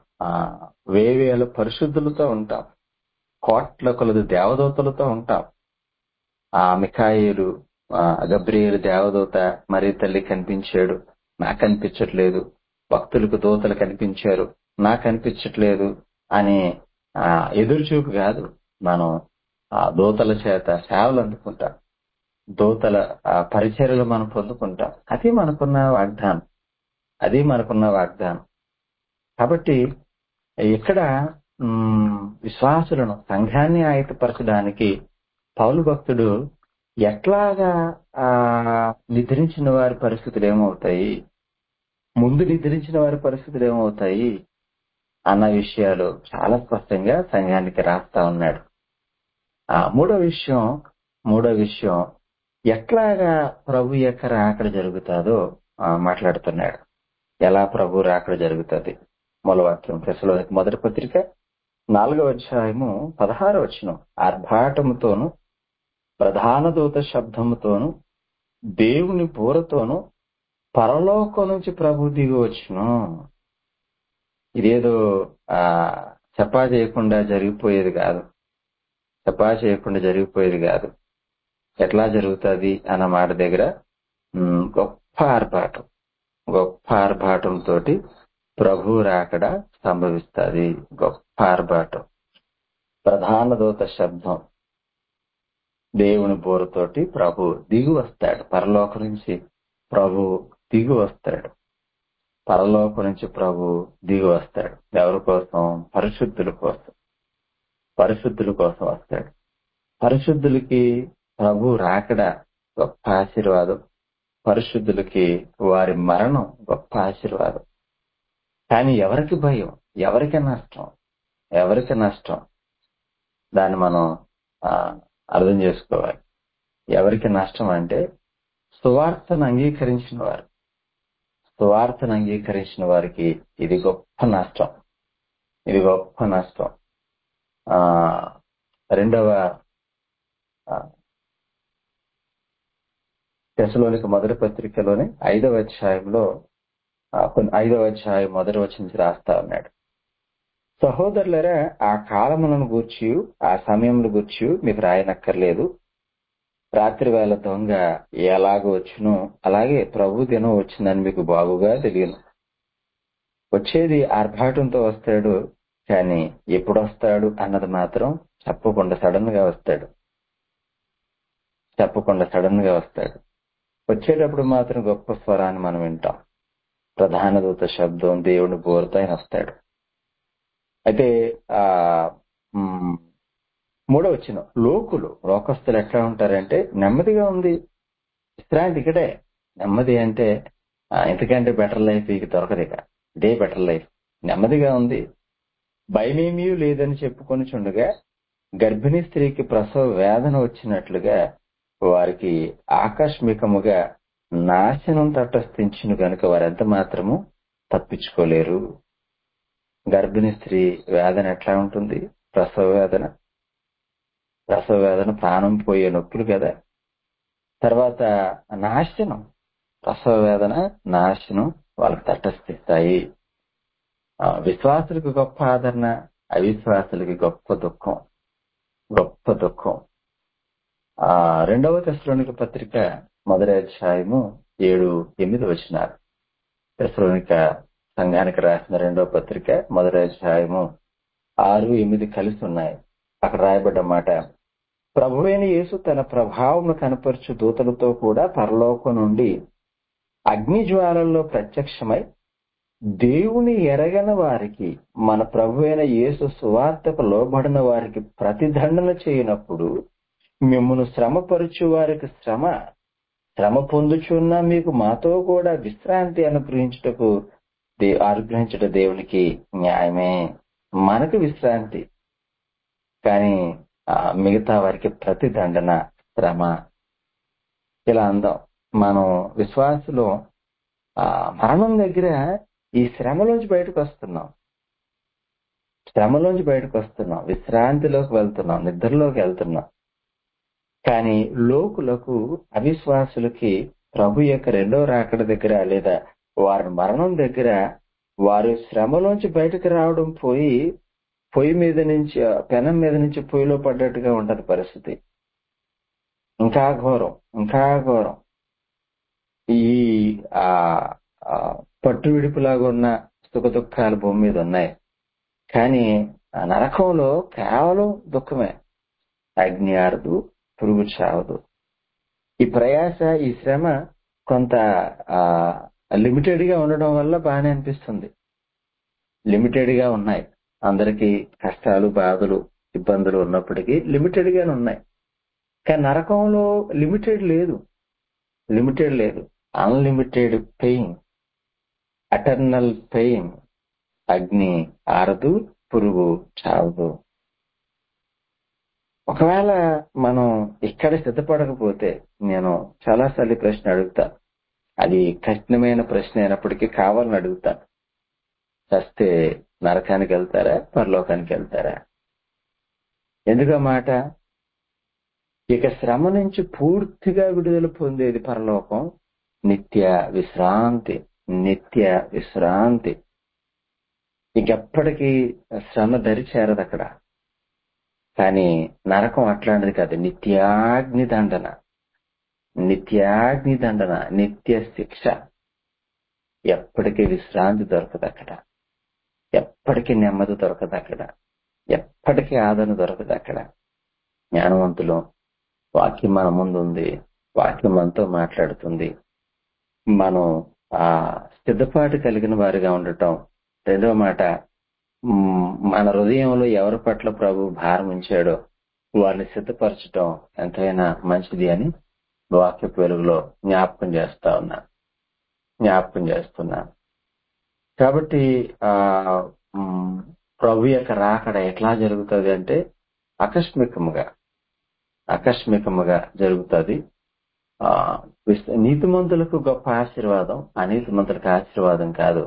వేవేల పరిశుద్ధులతో ఉంటాం, కోట్ల కొలది దేవదూతలతో ఉంటాం. మిఖాయేలు, గబ్రియేలు దేవదూత మరి తల్లి కనిపించాడు, నాకు కనిపించట్లేదు. భక్తులకు దూతలు కనిపించారు, నాకు కనిపించట్లేదు అని ఎదురుచూపు కాదు. మనం దూతల చేత సేవలు అందుకుంటాం, దూతల పరిచర్యలు మనం పొందుకుంటాం. అది మనకున్న వాగ్దానం, అది మనకున్న వాగ్దానం. కాబట్టి ఇక్కడ విశ్వాసులను, సంఘాన్ని ఆయత్తపరచడానికి పౌలు భక్తుడు ఎట్లాగా నిద్రించిన వారి పరిస్థితులు ఏమవుతాయి, ముందు నిద్రించిన వారి పరిస్థితులు ఏమవుతాయి అన్న విషయాలు చాలా స్పష్టంగా సంఘానికి రాస్తా ఉన్నాడు. మూడో విషయం ఎట్లాగా ప్రభు యొక్క రాకడ జరుగుతుందో మాట్లాడుతున్నాడు. ఎలా ప్రభు రాకడ జరుగుతుంది? మూలవాక్యం తెస్సలోనికీ మొదటి పత్రిక 4వ అధ్యాయము 16వ వచనం. ఆర్భాటముతోను ప్రధాన దూత శబ్దముతోను దేవుని బూరతోను పరలోకం నుంచి ప్రభు దిగి వచ్చును. ఇదేదో చెప్పా చేయకుండా జరిగిపోయేది కాదు, చెప్పా చేయకుండా జరిగిపోయేది కాదు. ఎట్లా జరుగుతుంది అన్న మాట దగ్గర గొప్ప ఆర్భాటంతో ప్రభు రాకడ సంభవిస్తుంది. గొప్ప ఆర్భాటం, ప్రధాన దూత శబ్దం, దేవుని బోరుతోటి ప్రభు దిగి వస్తాడు. పరలోకం నుంచి ప్రభు దిగి వస్తాడు. పరలోకం నుంచి ప్రభు దిగి వస్తాడు. ఎవరి కోసం? పరిశుద్ధుల కోసం. పరిశుద్ధుల కోసం వస్తాడు. పరిశుద్ధులకి ప్రభు రాకడ గొప్ప ఆశీర్వాదం, పరిశుద్ధులకి వారి మరణం గొప్ప ఆశీర్వాదం. కానీ ఎవరికి భయం, ఎవరికి నష్టం, ఎవరికి నష్టం? దాన్ని మనం అర్థం చేసుకోవాలి. ఎవరికి నష్టం అంటే సువార్తను అంగీకరించిన వారు, సువార్తను అంగీకరించిన వారికి ఇది గొప్ప నష్టం, ఇది గొప్ప నష్టం. రెండవ తెస్సలోనికీ మొదటి పత్రికలోని 5వ అధ్యాయంలో 5వ అధ్యాయం మొదటి వచనం నుంచి రాస్తా ఉన్నాడు. సహోదరులరా, ఆ కాలములను గూర్చి, ఆ సమయమును గూర్చి మీకు రాయనక్కర్లేదు. రాత్రి వేళ దొంగ ఎలాగ వచ్చునో అలాగే ప్రభు దినం వచ్చిందని మీకు బాగుగా తెలియను. వచ్చేది ఆర్భాటంతో వస్తాడు, కానీ ఎప్పుడు వస్తాడు అన్నది మాత్రం చెప్పకుండా సడన్ గా వస్తాడు, చెప్పకుండా సడన్ గా వస్తాడు. వచ్చేటప్పుడు మాత్రం గొప్ప స్వరాన్ని మనం వింటాం, ప్రధాన దూత శబ్దం, దేవుని బోరుతో ఆయన వస్తాడు. అయితే మూడవ వచనం, లోకస్తులు ఎట్లా ఉంటారంటే నెమ్మదిగా ఉంది, విశ్రాంతి ఇక్కడే. నెమ్మది అంటే ఇంతకంటే బెటర్ లైఫ్ ఇక దొరకదు, ఇక ఇదే బెటర్ లైఫ్. నెమ్మదిగా ఉంది, భయమేమీ లేదని చెప్పుకొని చుండగా గర్భిణీ స్త్రీకి ప్రసవ వేదన వచ్చినట్లుగా వారికి ఆకస్మికముగా నాశనం తటస్థించును గనుక వారెంత మాత్రము తప్పించుకోలేరు. గర్భిణీ స్త్రీ వేదన ఎట్లా ఉంటుంది? ప్రసవ వేదన. ప్రసవ వేదన ప్రాణం పోయే నొప్పులు కదా. తర్వాత నాశనం, ప్రసవ వేదన, నాశనం వాళ్ళకి తటస్థిస్తాయి. విశ్వాసులకు గొప్ప ఆదరణ, అవిశ్వాసులకి గొప్ప దుఃఖం, గొప్ప దుఃఖం. రెండవ తెస్సలోనికీ పత్రిక మొదటి అధ్యాయము 7-8 వచనాలు. తెస్సలోనిక సంఘానికి రాసిన రెండవ పత్రిక మొదటి అధ్యాయము 6-8 కలిసి ఉన్నాయి. అక్కడ రాయబడ్డ మాట, ప్రభువైన యేసు తన ప్రభావమును కనపరచు దూతలతో కూడా పరలోకం నుండి అగ్ని జ్వాలల్లో ప్రత్యక్షమై దేవుని ఎరగని వారికి మన ప్రభువైన యేసు సువార్తకు లోబడిన వారికి ప్రతిదండన చేయనప్పుడు మిమ్మును శ్రమపరచు వారికి శ్రమ పొందుచున్న మీకు మాతో కూడా విశ్రాంతి అనుగ్రహించుట దేవునికి న్యాయమే. మనకు విశ్రాంతి, కానీ మిగతా వారికి ప్రతిదండన, శ్రమ. ఇలా అందాం, మనం విశ్వాసలో మరణం దగ్గర ఈ శ్రమలోంచి బయటకు వస్తున్నాం, విశ్రాంతిలోకి వెళ్తున్నాం, నిద్రలోకి వెళ్తున్నాం. కానీ లోకులకు, అవిశ్వాసులకి ప్రభు యొక్క రెండో రాకడ దగ్గర లేదా వారి మరణం దగ్గర వారు శ్రమలోంచి బయటకు రావడం పొయ్యి మీద నుంచి, పెనం మీద నుంచి పొయ్యిలో పడ్డట్టుగా ఉంటది పరిస్థితి. ఇంకా ఘోరం. ఈ పట్టు విడుపులాగా ఉన్న సుఖ దుఃఖాలు భూమి మీద ఉన్నాయి, కానీ నరకంలో కేవలం దుఃఖమే. అగ్ని ఆరదు, పురుగు చావదు. ఈ ప్రయాస, ఈ శ్రమ కొంత లిమిటెడ్ గా ఉండడం వల్ల బాగానే అనిపిస్తుంది. లిమిటెడ్ గా ఉన్నాయి, అందరికీ కష్టాలు, బాధలు, ఇబ్బందులు ఉన్నప్పటికీ లిమిటెడ్ గానే ఉన్నాయి. కానీ నరకంలో లిమిటెడ్ లేదు, అన్లిమిటెడ్ పెయిన్, అటర్నల్ పెయిన్. అగ్ని ఆరదు, పురుగు చావదు. ఒకవేళ మనం ఇక్కడ సిద్ధపడకపోతే, నేను చాలాసార్లు ప్రశ్న అడుగుతా, అది కఠినమైన ప్రశ్న అయినప్పటికీ కావాలని అడుగుతా, చస్తే నరకానికి వెళ్తారా, పరలోకానికి వెళ్తారా? ఎందుకు ఆ మాట? ఇక శ్రమ నుంచి పూర్తిగా విడుదల పొందేది పరలోకం, నిత్య విశ్రాంతి. ఇంకెప్పటికీ శ్రమ దరి చేరదు అక్కడ. కానీ నరకం అట్లాంటిది కాదు, నిత్యాగ్ని దండన, నిత్య శిక్ష. ఎప్పటికీ విశ్రాంతి దొరకదు అక్కడ, ఎప్పటికీ నెమ్మది దొరకదు అక్కడ, ఎప్పటికీ ఆదరణ దొరకదు అక్కడ. జ్ఞానవంతులు, వాక్యం మన ముందు ఉంది, వాక్యం మనతో మాట్లాడుతుంది. మనం సిద్ధపాటు కలిగిన వారిగా ఉండటం. రెండో మాట, మన హృదయంలో ఎవరి పట్ల ప్రభు భారం ఉంచాడో వారిని సిద్ధపరచడం ఎంతైనా మంచిది అని వాక్యపు వెలుగులో జ్ఞాపకం చేస్తున్నాను. కాబట్టి ప్రభు యొక్క రాకడ ఎట్లా జరుగుతుంది అంటే ఆకస్మికముగా జరుగుతుంది. నీతిమంతులకు గొప్ప ఆశీర్వాదం, అనీతిమంతులకు ఆశీర్వాదం కాదు.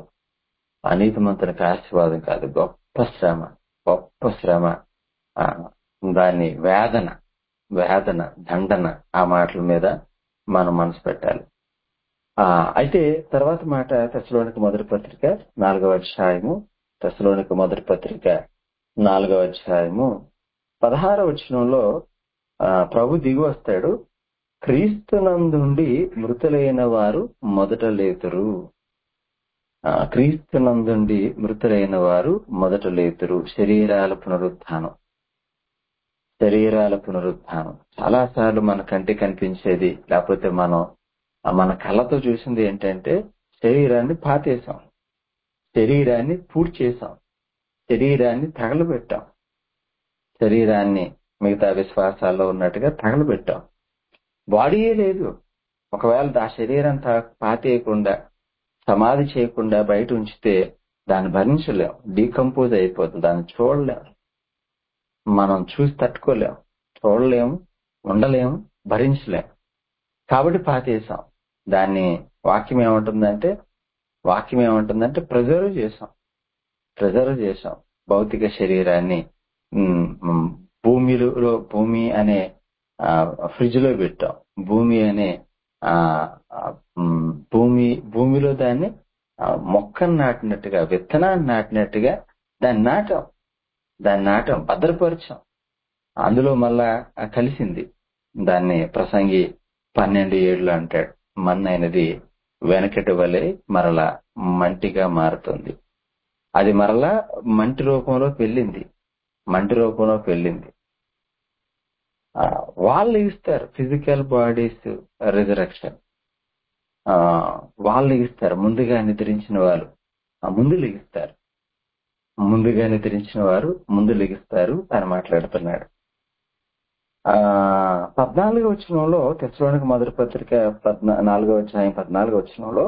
గొప్ప శ్రమ, దాన్ని వేదన, దండన, ఆ మాటల మీద మనం మనసు పెట్టాలి. అయితే తర్వాత మాట తెస్సలోనిక మొదటి పత్రిక 4వ అధ్యాయము, 16వ వచనంలో ప్రభు దిగి వస్తాడు. క్రీస్తునందుండి మృతులైన వారు మొదట లేతురు. శరీరాల పునరుత్థానం చాలా సార్లు మన కంటికి కనిపించేది, లేకపోతే మన కళ్ళతో చూసింది ఏంటంటే, శరీరాన్ని పాతేశాం, శరీరాన్ని పూర్తి చేశాం, శరీరాన్ని తగలబెట్టాం, శరీరాన్ని మిగతా విశ్వాసాల్లో ఉన్నట్టుగా తగలబెట్టాం. బాడీయే లేదు. ఒకవేళ ఆ శరీరం పాతేయకుండా, సమాధి చేయకుండా బయట ఉంచితే దాన్ని భరించలేం, డీకంపోజ్ అయిపోతుంది, దాన్ని చూడలేం, మనం చూసి తట్టుకోలేం, ఉండలేం, భరించలేం. కాబట్టి పాతేశాం. దాన్ని వాక్యం ఏమంటుందంటే ప్రిజర్వ్ చేశాం భౌతిక శరీరాన్ని. భూమి అనే ఫ్రిడ్జ్ లో పెట్టాం, భూమిలో దాన్ని మొక్కను నాటినట్టుగా, విత్తనాన్ని నాటినట్టుగా దాన్ని నాటాం, భద్రపరిచాం. అందులో మళ్ళా కలిసింది. దాన్ని ప్రసంగి 12:7 అంటాడు, మన్నైనది వెనకటి వలె మరలా మంటిగా మారుతుంది. అది మరలా మంటి రూపంలోకి వెళ్ళింది. వాళ్ళు ఇస్తారు ఫిజికల్ బాడీస్ రిజరక్షన్. వాళ్ళు ఇస్తారు ముందుగా నిద్రించిన వాళ్ళు ముందు లెగిస్తారు, ముందుగా నిద్రించిన వారు ముందు లెగిస్తారు అని మాట్లాడుతున్నాడు. 14వ వచనంలో తెస్సలోనిక మొదటి పత్రిక 4వ అధ్యాయం 14వ వచనంలో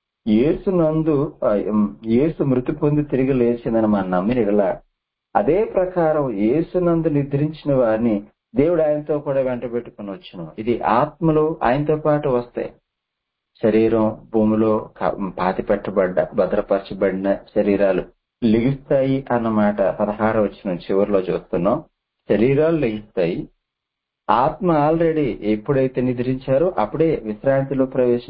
యేసు మృతి పొంది తిరిగి లేచిందని మనం నమ్మిన అదే ప్రకారం యేసునందు నిద్రించిన వారిని దేవుడు ఆయనతో కూడా వెంట పెట్టుకుని వచ్చును. ఇది ఆత్మలు ఆయనతో పాటు వస్తాయి. శరీరం భూమిలో పాతి పెట్టబడ్డ భద్రపరచబడిన శరీరాలు లెగిస్తాయి అన్నమాట 16వ వచనం చివరిలో చూస్తున్నాం. శరీరాలు లెగిస్తాయి. ఆత్మ ఆల్రెడీ ఎప్పుడైతే నిద్రించారో అప్పుడే విశ్రాంతిలో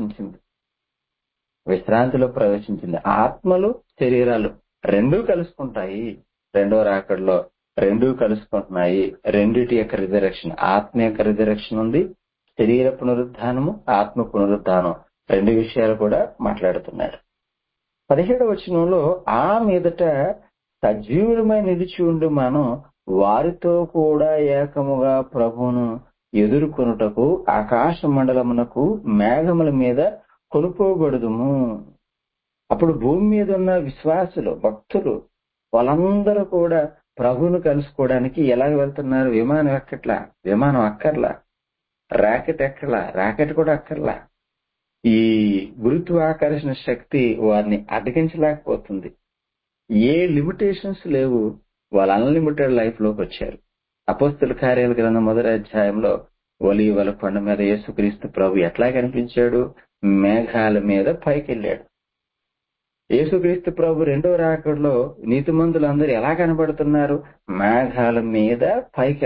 ప్రవేశించింది. ఆత్మలు శరీరాలు రెండూ కలుసుకుంటాయి. రెండో రాకడలో రెండూ కలుసుకుంటున్నాయి. రెండిటి యొక్క రిజరెక్షన్, ఆత్మ యొక్క రిజరెక్షన్ ఉంది, శరీర పునరుద్ధానము, ఆత్మ పునరుద్ధానం, రెండు విషయాలు కూడా మాట్లాడుతున్నాడు. 17వ వచనంలో ఆ మీదట సజీవులమై నిలిచి ఉండి మనం వారితో కూడా ఏకముగా ప్రభువును ఎదుర్కొనుటకు ఆకాశ మండలమునకు మేఘముల మీద కొనుక్కోబడుదుము. అప్పుడు భూమి మీద ఉన్న విశ్వాసులు, భక్తులు వాళ్ళందరూ కూడా ప్రభువును కలుసుకోవడానికి ఎలాగ వెళ్తున్నారు? విమానం అక్కర్లా, రాకెట్ కూడా అక్కర్లా. ఈ గురుత్వాకర్షణ శక్తి వారిని అడ్డగించలేకపోతుంది. ఏ లిమిటేషన్స్ లేవు. వాళ్ళు అన్లిమిటెడ్ లైఫ్ లోకి వచ్చారు. అపోస్తల కార్యాల గ్రంథం 1వ అధ్యాయంలో ఒలీవల కొండ మీద యేసుక్రీస్తు ప్రభు ఎట్లా కనిపించాడు? మేఘాల మీద పైకి వెళ్ళాడు. యేసుక్రీస్తు ప్రభు రెండో రాకడలో నీతిమంతులందరూ ఎలా కనబడుతున్నారు? మేఘాల మీద పైకి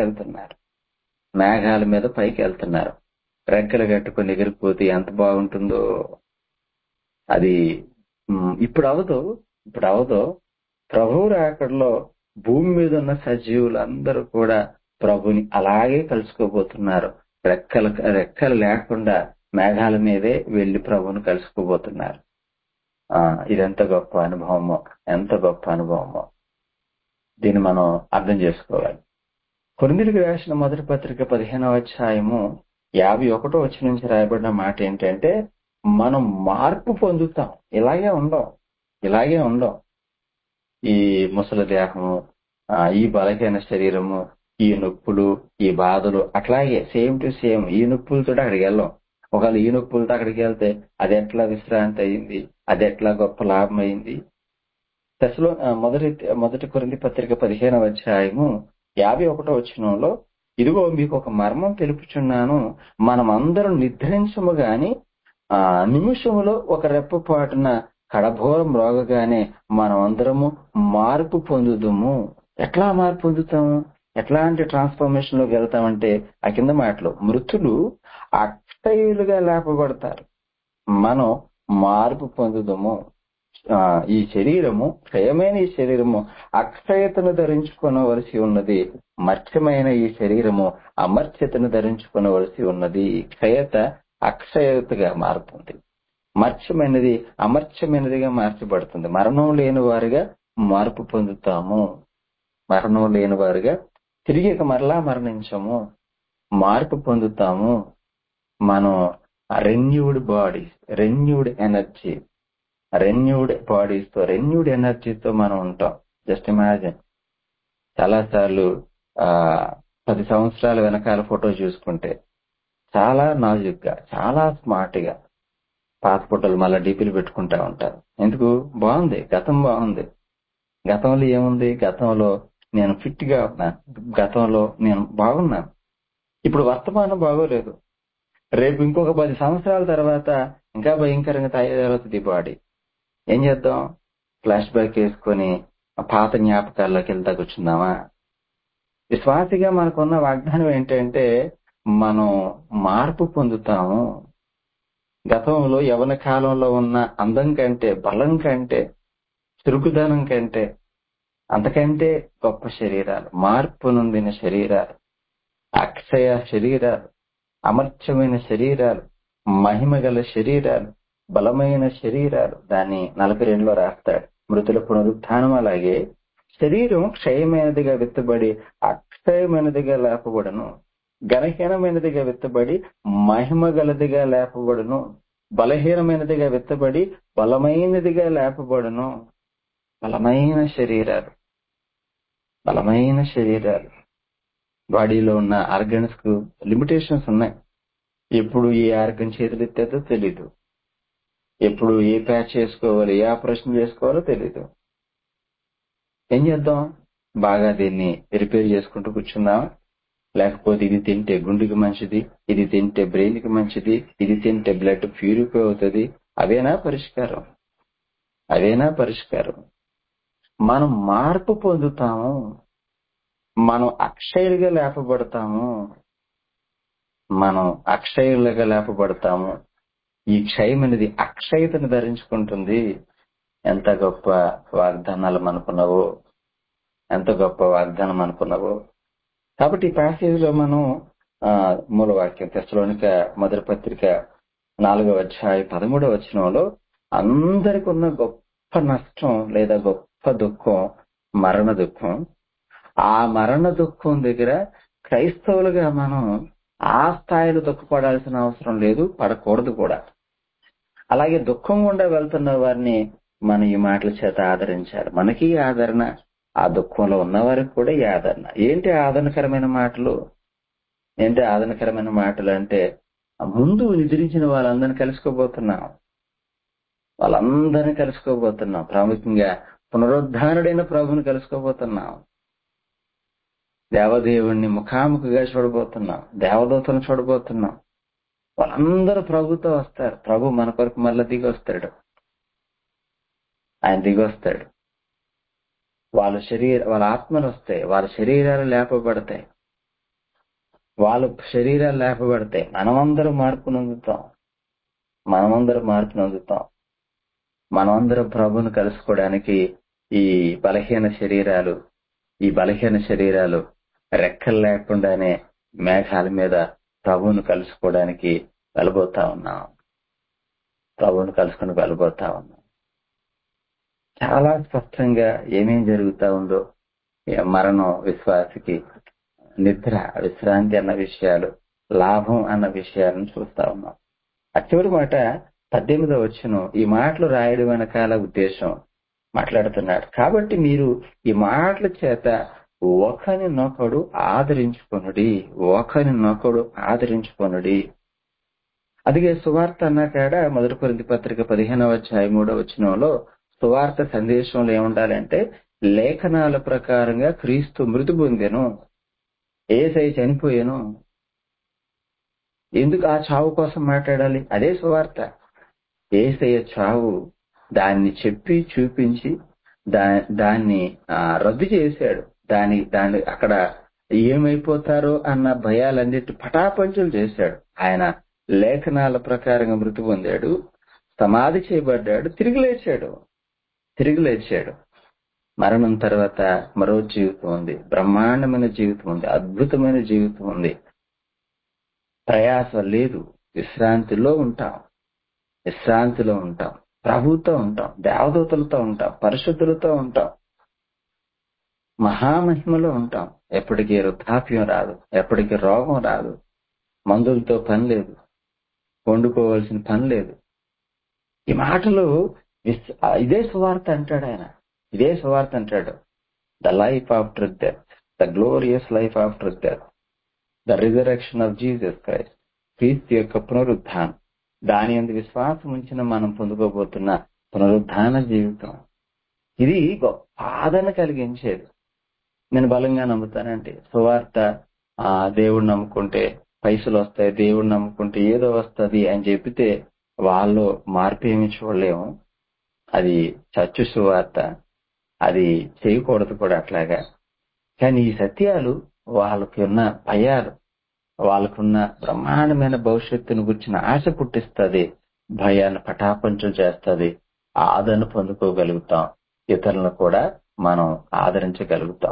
వెళ్తున్నారు. రెక్కలు కట్టుకుని ఎగిరిపోతే ఎంత బాగుంటుందో. అది ఇప్పుడు అవదో. ప్రభువు రాకడలో భూమి మీద ఉన్న సజీవులందరూ కూడా ప్రభుని అలాగే కలుసుకోబోతున్నారు. రెక్కలు లేకుండా మేఘాల మీదే వెళ్లి ప్రభువును కలుసుకోబోతున్నారు. ఇదెంత గొప్ప అనుభవమో దీన్ని మనం అర్థం చేసుకోవాలి. కొరింథీయులకు రాసిన మొదటి పత్రిక 15వ అధ్యాయము 51వ వచనం నుంచి రాయబడిన మాట ఏంటంటే, మనం మార్పు పొందుతాం. ఇలాగే ఉండం. ఈ ముసలి దేహము, ఈ బలహీన శరీరము, ఈ నొప్పులు, ఈ బాధలు అట్లాగే సేమ్ టు సేమ్ ఈ నొప్పులతో అక్కడికి వెళ్ళాం. ఒకవేళ ఈ నొప్పులతో అక్కడికి వెళ్తే అది ఎట్లా విశ్రాంతి అయింది, అది ఎట్లా గొప్ప లాభం అయింది. మొదటి కొరింథీ పత్రిక 15వ అధ్యాయము 51వ వచనంలో, ఇదిగో మీకు ఒక మర్మం తెలుపుచున్నాను, మనమందరం నిద్రించము గాని నిమిషములో ఒక రెప్పపాటున కడభోరం రోగగానే మనం అందరము మార్పు పొందుదుము. ఎట్లా మార్పు పొందుతాము? ఎట్లాంటి ట్రాన్స్ఫర్మేషన్ లోకి వెళ్తామంటే ఆ కింద మాటలు, మృతులు అక్షయులుగా లేపబడతారు, మనం మార్పు పొందుదుము. ఈ శరీరము, క్షయమైన ఈ శరీరము అక్షయతను ధరించుకొనవలసి ఉన్నది, మర్త్యమైన ఈ శరీరము అమర్త్యతను ధరించుకొనవలసి ఉన్నది. క్షయత అక్షయతగా మారుతుంది, మర్త్యమైనది అమర్త్యమైనదిగా మార్చబడుతుంది. మరణం లేని వారిగా మార్పు పొందుతాము. తిరిగి మరలా మరణించము, మార్పు పొందుతాము. మనం రెన్యూడ్ బాడీస్, రెన్యూడ్ బాడీస్ తో, రెన్యూడ్ ఎనర్జీతో మనం ఉంటాం. జస్ట్ ఇమాజిన్, చాలాసార్లు 10 సంవత్సరాల వెనకాల ఫోటో చూసుకుంటే చాలా నాజుగ్గా, చాలా స్మార్ట్ గా పాత ఫోటోలు మళ్ళీ డీపీలు పెట్టుకుంటా ఉంటారు. ఎందుకు? బాగుంది, గతం బాగుంది. గతంలో ఏముంది? గతంలో నేను ఫిట్ గా ఉన్నాను, గతంలో నేను బాగున్నాను. ఇప్పుడు వర్తమానం బాగోలేదు. రేపు ఇంకొక 10 సంవత్సరాల తర్వాత ఇంకా భయంకరంగా తయారవుతుంది బాడీ. ఏం చేద్దాం? ఫ్లాష్ బ్యాక్ వేసుకొని పాత జ్ఞాపకాల్లోకి వెళ్తా కూర్చుందామా? విశ్వాసిగా మనకున్న వాగ్దానం ఏంటంటే, మనం మార్పు పొందుతాము. గతంలో యవన కాలంలో ఉన్న అందం కంటే, బలం కంటే, చురుకుదనం కంటే, అంతకంటే గొప్ప శరీరాలు, మార్పు నొందిన శరీరాలు, అక్షయ శరీరాలు, అమర్త్యమైన శరీరాలు, మహిమగల శరీరాలు, బలమైన శరీరాలు. దాన్ని 42లో రాస్తాడు. మృతుల పునరుత్థానం అలాగే శరీరం క్షయమైనదిగా విత్తబడి అక్షయమైనదిగా లేపబడను. ఘనహీనమైనదిగా విత్తబడి మహిమ గలదిగా లేపబడును. బలహీనమైనదిగా విత్తబడి బలమైనదిగా లేపబడును. బలమైన శరీరాలు, బలమైన శరీరాలు. బాడీలో ఉన్న ఆర్గన్స్ కు లిమిటేషన్స్ ఉన్నాయి. ఎప్పుడు ఏ ఆర్గన్ చేతులు ఎత్తేదో తెలీదు. ఎప్పుడు ఏ ప్యాచ్ చేసుకోవాలి, ఏ ఆపరేషన్ చేసుకోవాలో తెలీదు. ఏం చేద్దాం? బాగా దీన్ని రిపేర్ చేసుకుంటూ కూర్చుందాం. లేకపోతే ఇది తింటే గుండెకి మంచిది, ఇది తింటే బ్రెయిన్ కి మంచిది, ఇది తింటే బ్లడ్ ప్యూరిఫై అవుతుంది. అవేనా పరిష్కారం? అవేనా పరిష్కారం? మనం మార్పు పొందుతాము. మనం అక్షయులుగా లేపబడతాము. మనం అక్షయులుగా లేపబడతాము. ఈ క్షయం అనేది అక్షయతను ధరించుకుంటుంది. ఎంత గొప్ప వాగ్దానాలు మనకున్నావో, ఎంత గొప్ప వాగ్దానం అనుకున్నావో. కాబట్టి ఈ ప్యాసేజ్ లో మనం మూలవాక్యం తెస్సలోనిక మొదటి పత్రిక 4వ అధ్యాయం 13వ వచనంలో అందరికి ఉన్న గొప్ప నష్టం లేదా గొప్ప దుఃఖం మరణ దుఃఖం. ఆ మరణ దుఃఖం దగ్గర క్రైస్తవులుగా మనం ఆ స్థాయిలో దుఃఖపడాల్సిన అవసరం లేదు, పడకూడదు కూడా. అలాగే దుఃఖం గుండా వెళ్తున్న వారిని మనం ఈ మాటల చేత ఆదరించాలి. మనకి ఆదరణ, ఆ దుఃఖంలో ఉన్న వారికి కూడా ఈ ఆదరణ. ఏంటి ఆదరణకరమైన మాటలు? ఏంటి ఆదరణకరమైన మాటలు అంటే, ముందు నిద్రించిన వాళ్ళందరినీ కలుసుకోబోతున్నాం. వాళ్ళందరినీ కలుసుకోబోతున్నాం. ప్రాముఖ్యంగా పునరుద్ధానుడైన ప్రభుని కలుసుకోబోతున్నాం. దేవదేవుణ్ణి ముఖాముఖిగా చూడబోతున్నాం. దేవదూతలను చూడబోతున్నాం. వాళ్ళందరూ ప్రభుతో వస్తారు. ప్రభు మన కొరకు మళ్ళీ దిగి వస్తాడు. ఆయన దిగి వస్తాడు. వాళ్ళ ఆత్మలు వస్తాయి. వాళ్ళ శరీరాలు లేపబడతాయి. వాళ్ళ శరీరాలు లేపబడతాయి. మనమందరం మార్పు నొందుతాం. మనమందరం మార్పు నొందుతాం. మనమందరం ప్రభువును కలుసుకోవడానికి ఈ బలహీన శరీరాలు రెక్కలు లేకుండానే మేఘాల మీద ప్రభువును కలుసుకోవడానికి వెళ్ళబోతా ఉన్నాం. ప్రభువును కలుసుకుని వెళ్ళబోతా ఉన్నాం. చాలా స్పష్టంగా ఏమేం జరుగుతా ఉందో, మరణం విశ్వాసికి, నిద్ర విశ్రాంతి అన్న విషయాలు, లాభం అన్న విషయాలను చూస్తా ఉన్నాం. ఆ చివరి మాట 18వ వచనం, ఈ మాటలు రాయడం వెనకాల ఉద్దేశం మాట్లాడుతున్నాడు. కాబట్టి మీరు ఈ మాటల చేత ఒకరినొకడు ఆదరించుకొనుడి. అదిగే సువార్త అన్నాకాడ మొదటి కొరింథీ పత్రిక 15వ అధ్యాయం 3వ వచనంలో సువార్త సందేశంలో ఏముండాలంటే, లేఖనాల ప్రకారంగా క్రీస్తు మృతి పొందెను, యేసయ్య చనిపోయాను. ఎందుకు ఆ చావు కోసం మాట్లాడాలి? అదే సువార్త. యేసయ్య చావు, దాన్ని చెప్పి చూపించి దాన్ని రద్దు చేశాడు. దాన్ని అక్కడ ఏమైపోతారో అన్న భయాలన్నిటి పటాపంచలు చేశాడు. ఆయన లేఖనాల ప్రకారంగా మృతి పొందాడు, సమాధి చేయబడ్డాడు, తిరిగి లేచాడు. మరణం తర్వాత మరో జీవితం ఉంది. బ్రహ్మాండమైన జీవితం ఉంది. అద్భుతమైన జీవితం ఉంది. ప్రయాస లేదు. విశ్రాంతిలో ఉంటాం. ప్రభువుతో ఉంటాం, దేవదూతలతో ఉంటాం, పరిశుద్ధులతో ఉంటాం, మహామహిమలో ఉంటాం. ఎప్పటికీ వృద్ధాప్యం రాదు, ఎప్పటికీ రోగం రాదు, మందులతో పని లేదు, వండుకోవాల్సిన పని లేదు. ఈ మాటలు ఇదే సువార్త అంటాడు ఆయన. ఇదే సువార్త అంటాడు. The life after death, the glorious life after death, the resurrection of Jesus Christ. క్రీస్తు యొక్క పునరుద్ధానం, దాని యందు విశ్వాసం ఉంచిన మనం పొందుకోబోతున్న పునరుద్ధాన జీవితం. ఇది గొప్ప ఆదరణ కలిగించేది. నేను బలంగా నమ్ముతానండి. సువార్త దేవుడు నమ్ముకుంటే పైసలు వస్తాయి, దేవుడు నమ్ముకుంటే ఏదో వస్తుంది అని చెప్పితే వాళ్ళు మార్పు ఏమి చూడలేము. అది చచ్చు సువార్త, అది చేయకూడదు కూడా అట్లాగా. కానీ ఈ సత్యాలు వాళ్ళకి ఉన్న భయాలు, వాళ్ళకున్న బ్రహ్మాండమైన భవిష్యత్తును గురించిన ఆశ పుట్టిస్తుంది, భయాన్ని పటాపంచలు చేస్తుంది. ఆదరణ పొందుకోగలుగుతాం. ఇతరులను కూడా మనం ఆదరించగలుగుతాం.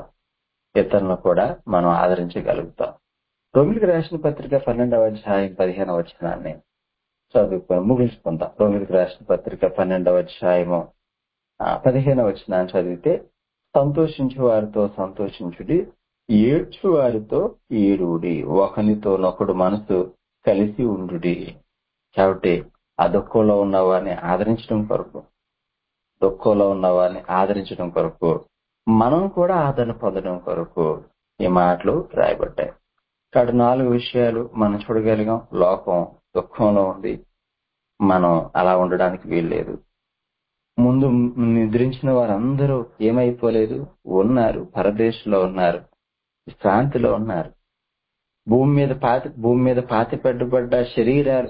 రోమిలికి రాసిన పత్రిక 12వ అధ్యాయం 15వ వచనాన్ని చదువుకొని ముగించుకుందాం. రోమిలికి రాసిన పత్రిక 12వ అధ్యాయము 15వ వచనాన్ని చదివితే, సంతోషించే వారితో సంతోషించుడి, ఏడ్చు వారితో ఏడుడి, ఒకనితోనొకడు మనసు కలిసి ఉండుడి. కాబట్టి ఆ దుఃఖంలో ఉన్న వారిని ఆదరించడం కొరకు, దుఃఖంలో ఉన్న వారిని ఆదరించడం కొరకు, మనం కూడా ఆదరణ పొందడం కొరకు ఈ మాటలు రాయబడ్డాయి. కాబట్టి 4 విషయాలు మనం చూడగలిగాం. లోకం దుఃఖంలో ఉంది, మనం అలా ఉండడానికి వీల్లేదు. ముందు నిద్రించిన వారందరూ ఏమైపోలేదు, ఉన్నారు, పరదేశంలో ఉన్నారు, శాంతిలో ఉన్నారు. భూమి మీద పాతి పెట్టబడ్డ శరీరాలు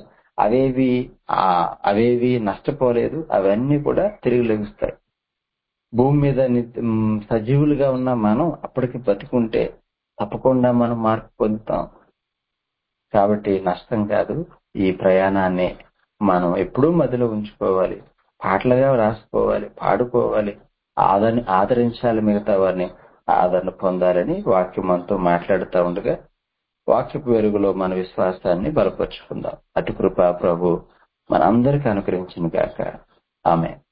అవేవి నష్టపోలేదు, అవన్నీ కూడా తిరిగి లెగుస్తాయి. భూమి మీద సజీవులుగా ఉన్న మనం అప్పటికి బతికుంటే తప్పకుండా మనం మార్పు పొందుతాం. కాబట్టి నష్టం కాదు, ఈ ప్రయాణాన్ని మనం ఎప్పుడూ మదిలో ఉంచుకోవాలి, పాటలుగా రాసుకోవాలి, పాడుకోవాలి, ఆదరించాలి, మిగతా వారిని ఆదరణ పొందాలని వాక్యం మనతో మాట్లాడుతూ ఉండగా వాక్యపు వెలుగులో మన విశ్వాసాన్ని బలపరుచుకుందాం. అటు కృప ప్రభు మనందరికీ అనుగ్రహించును గాక. ఆమేన్.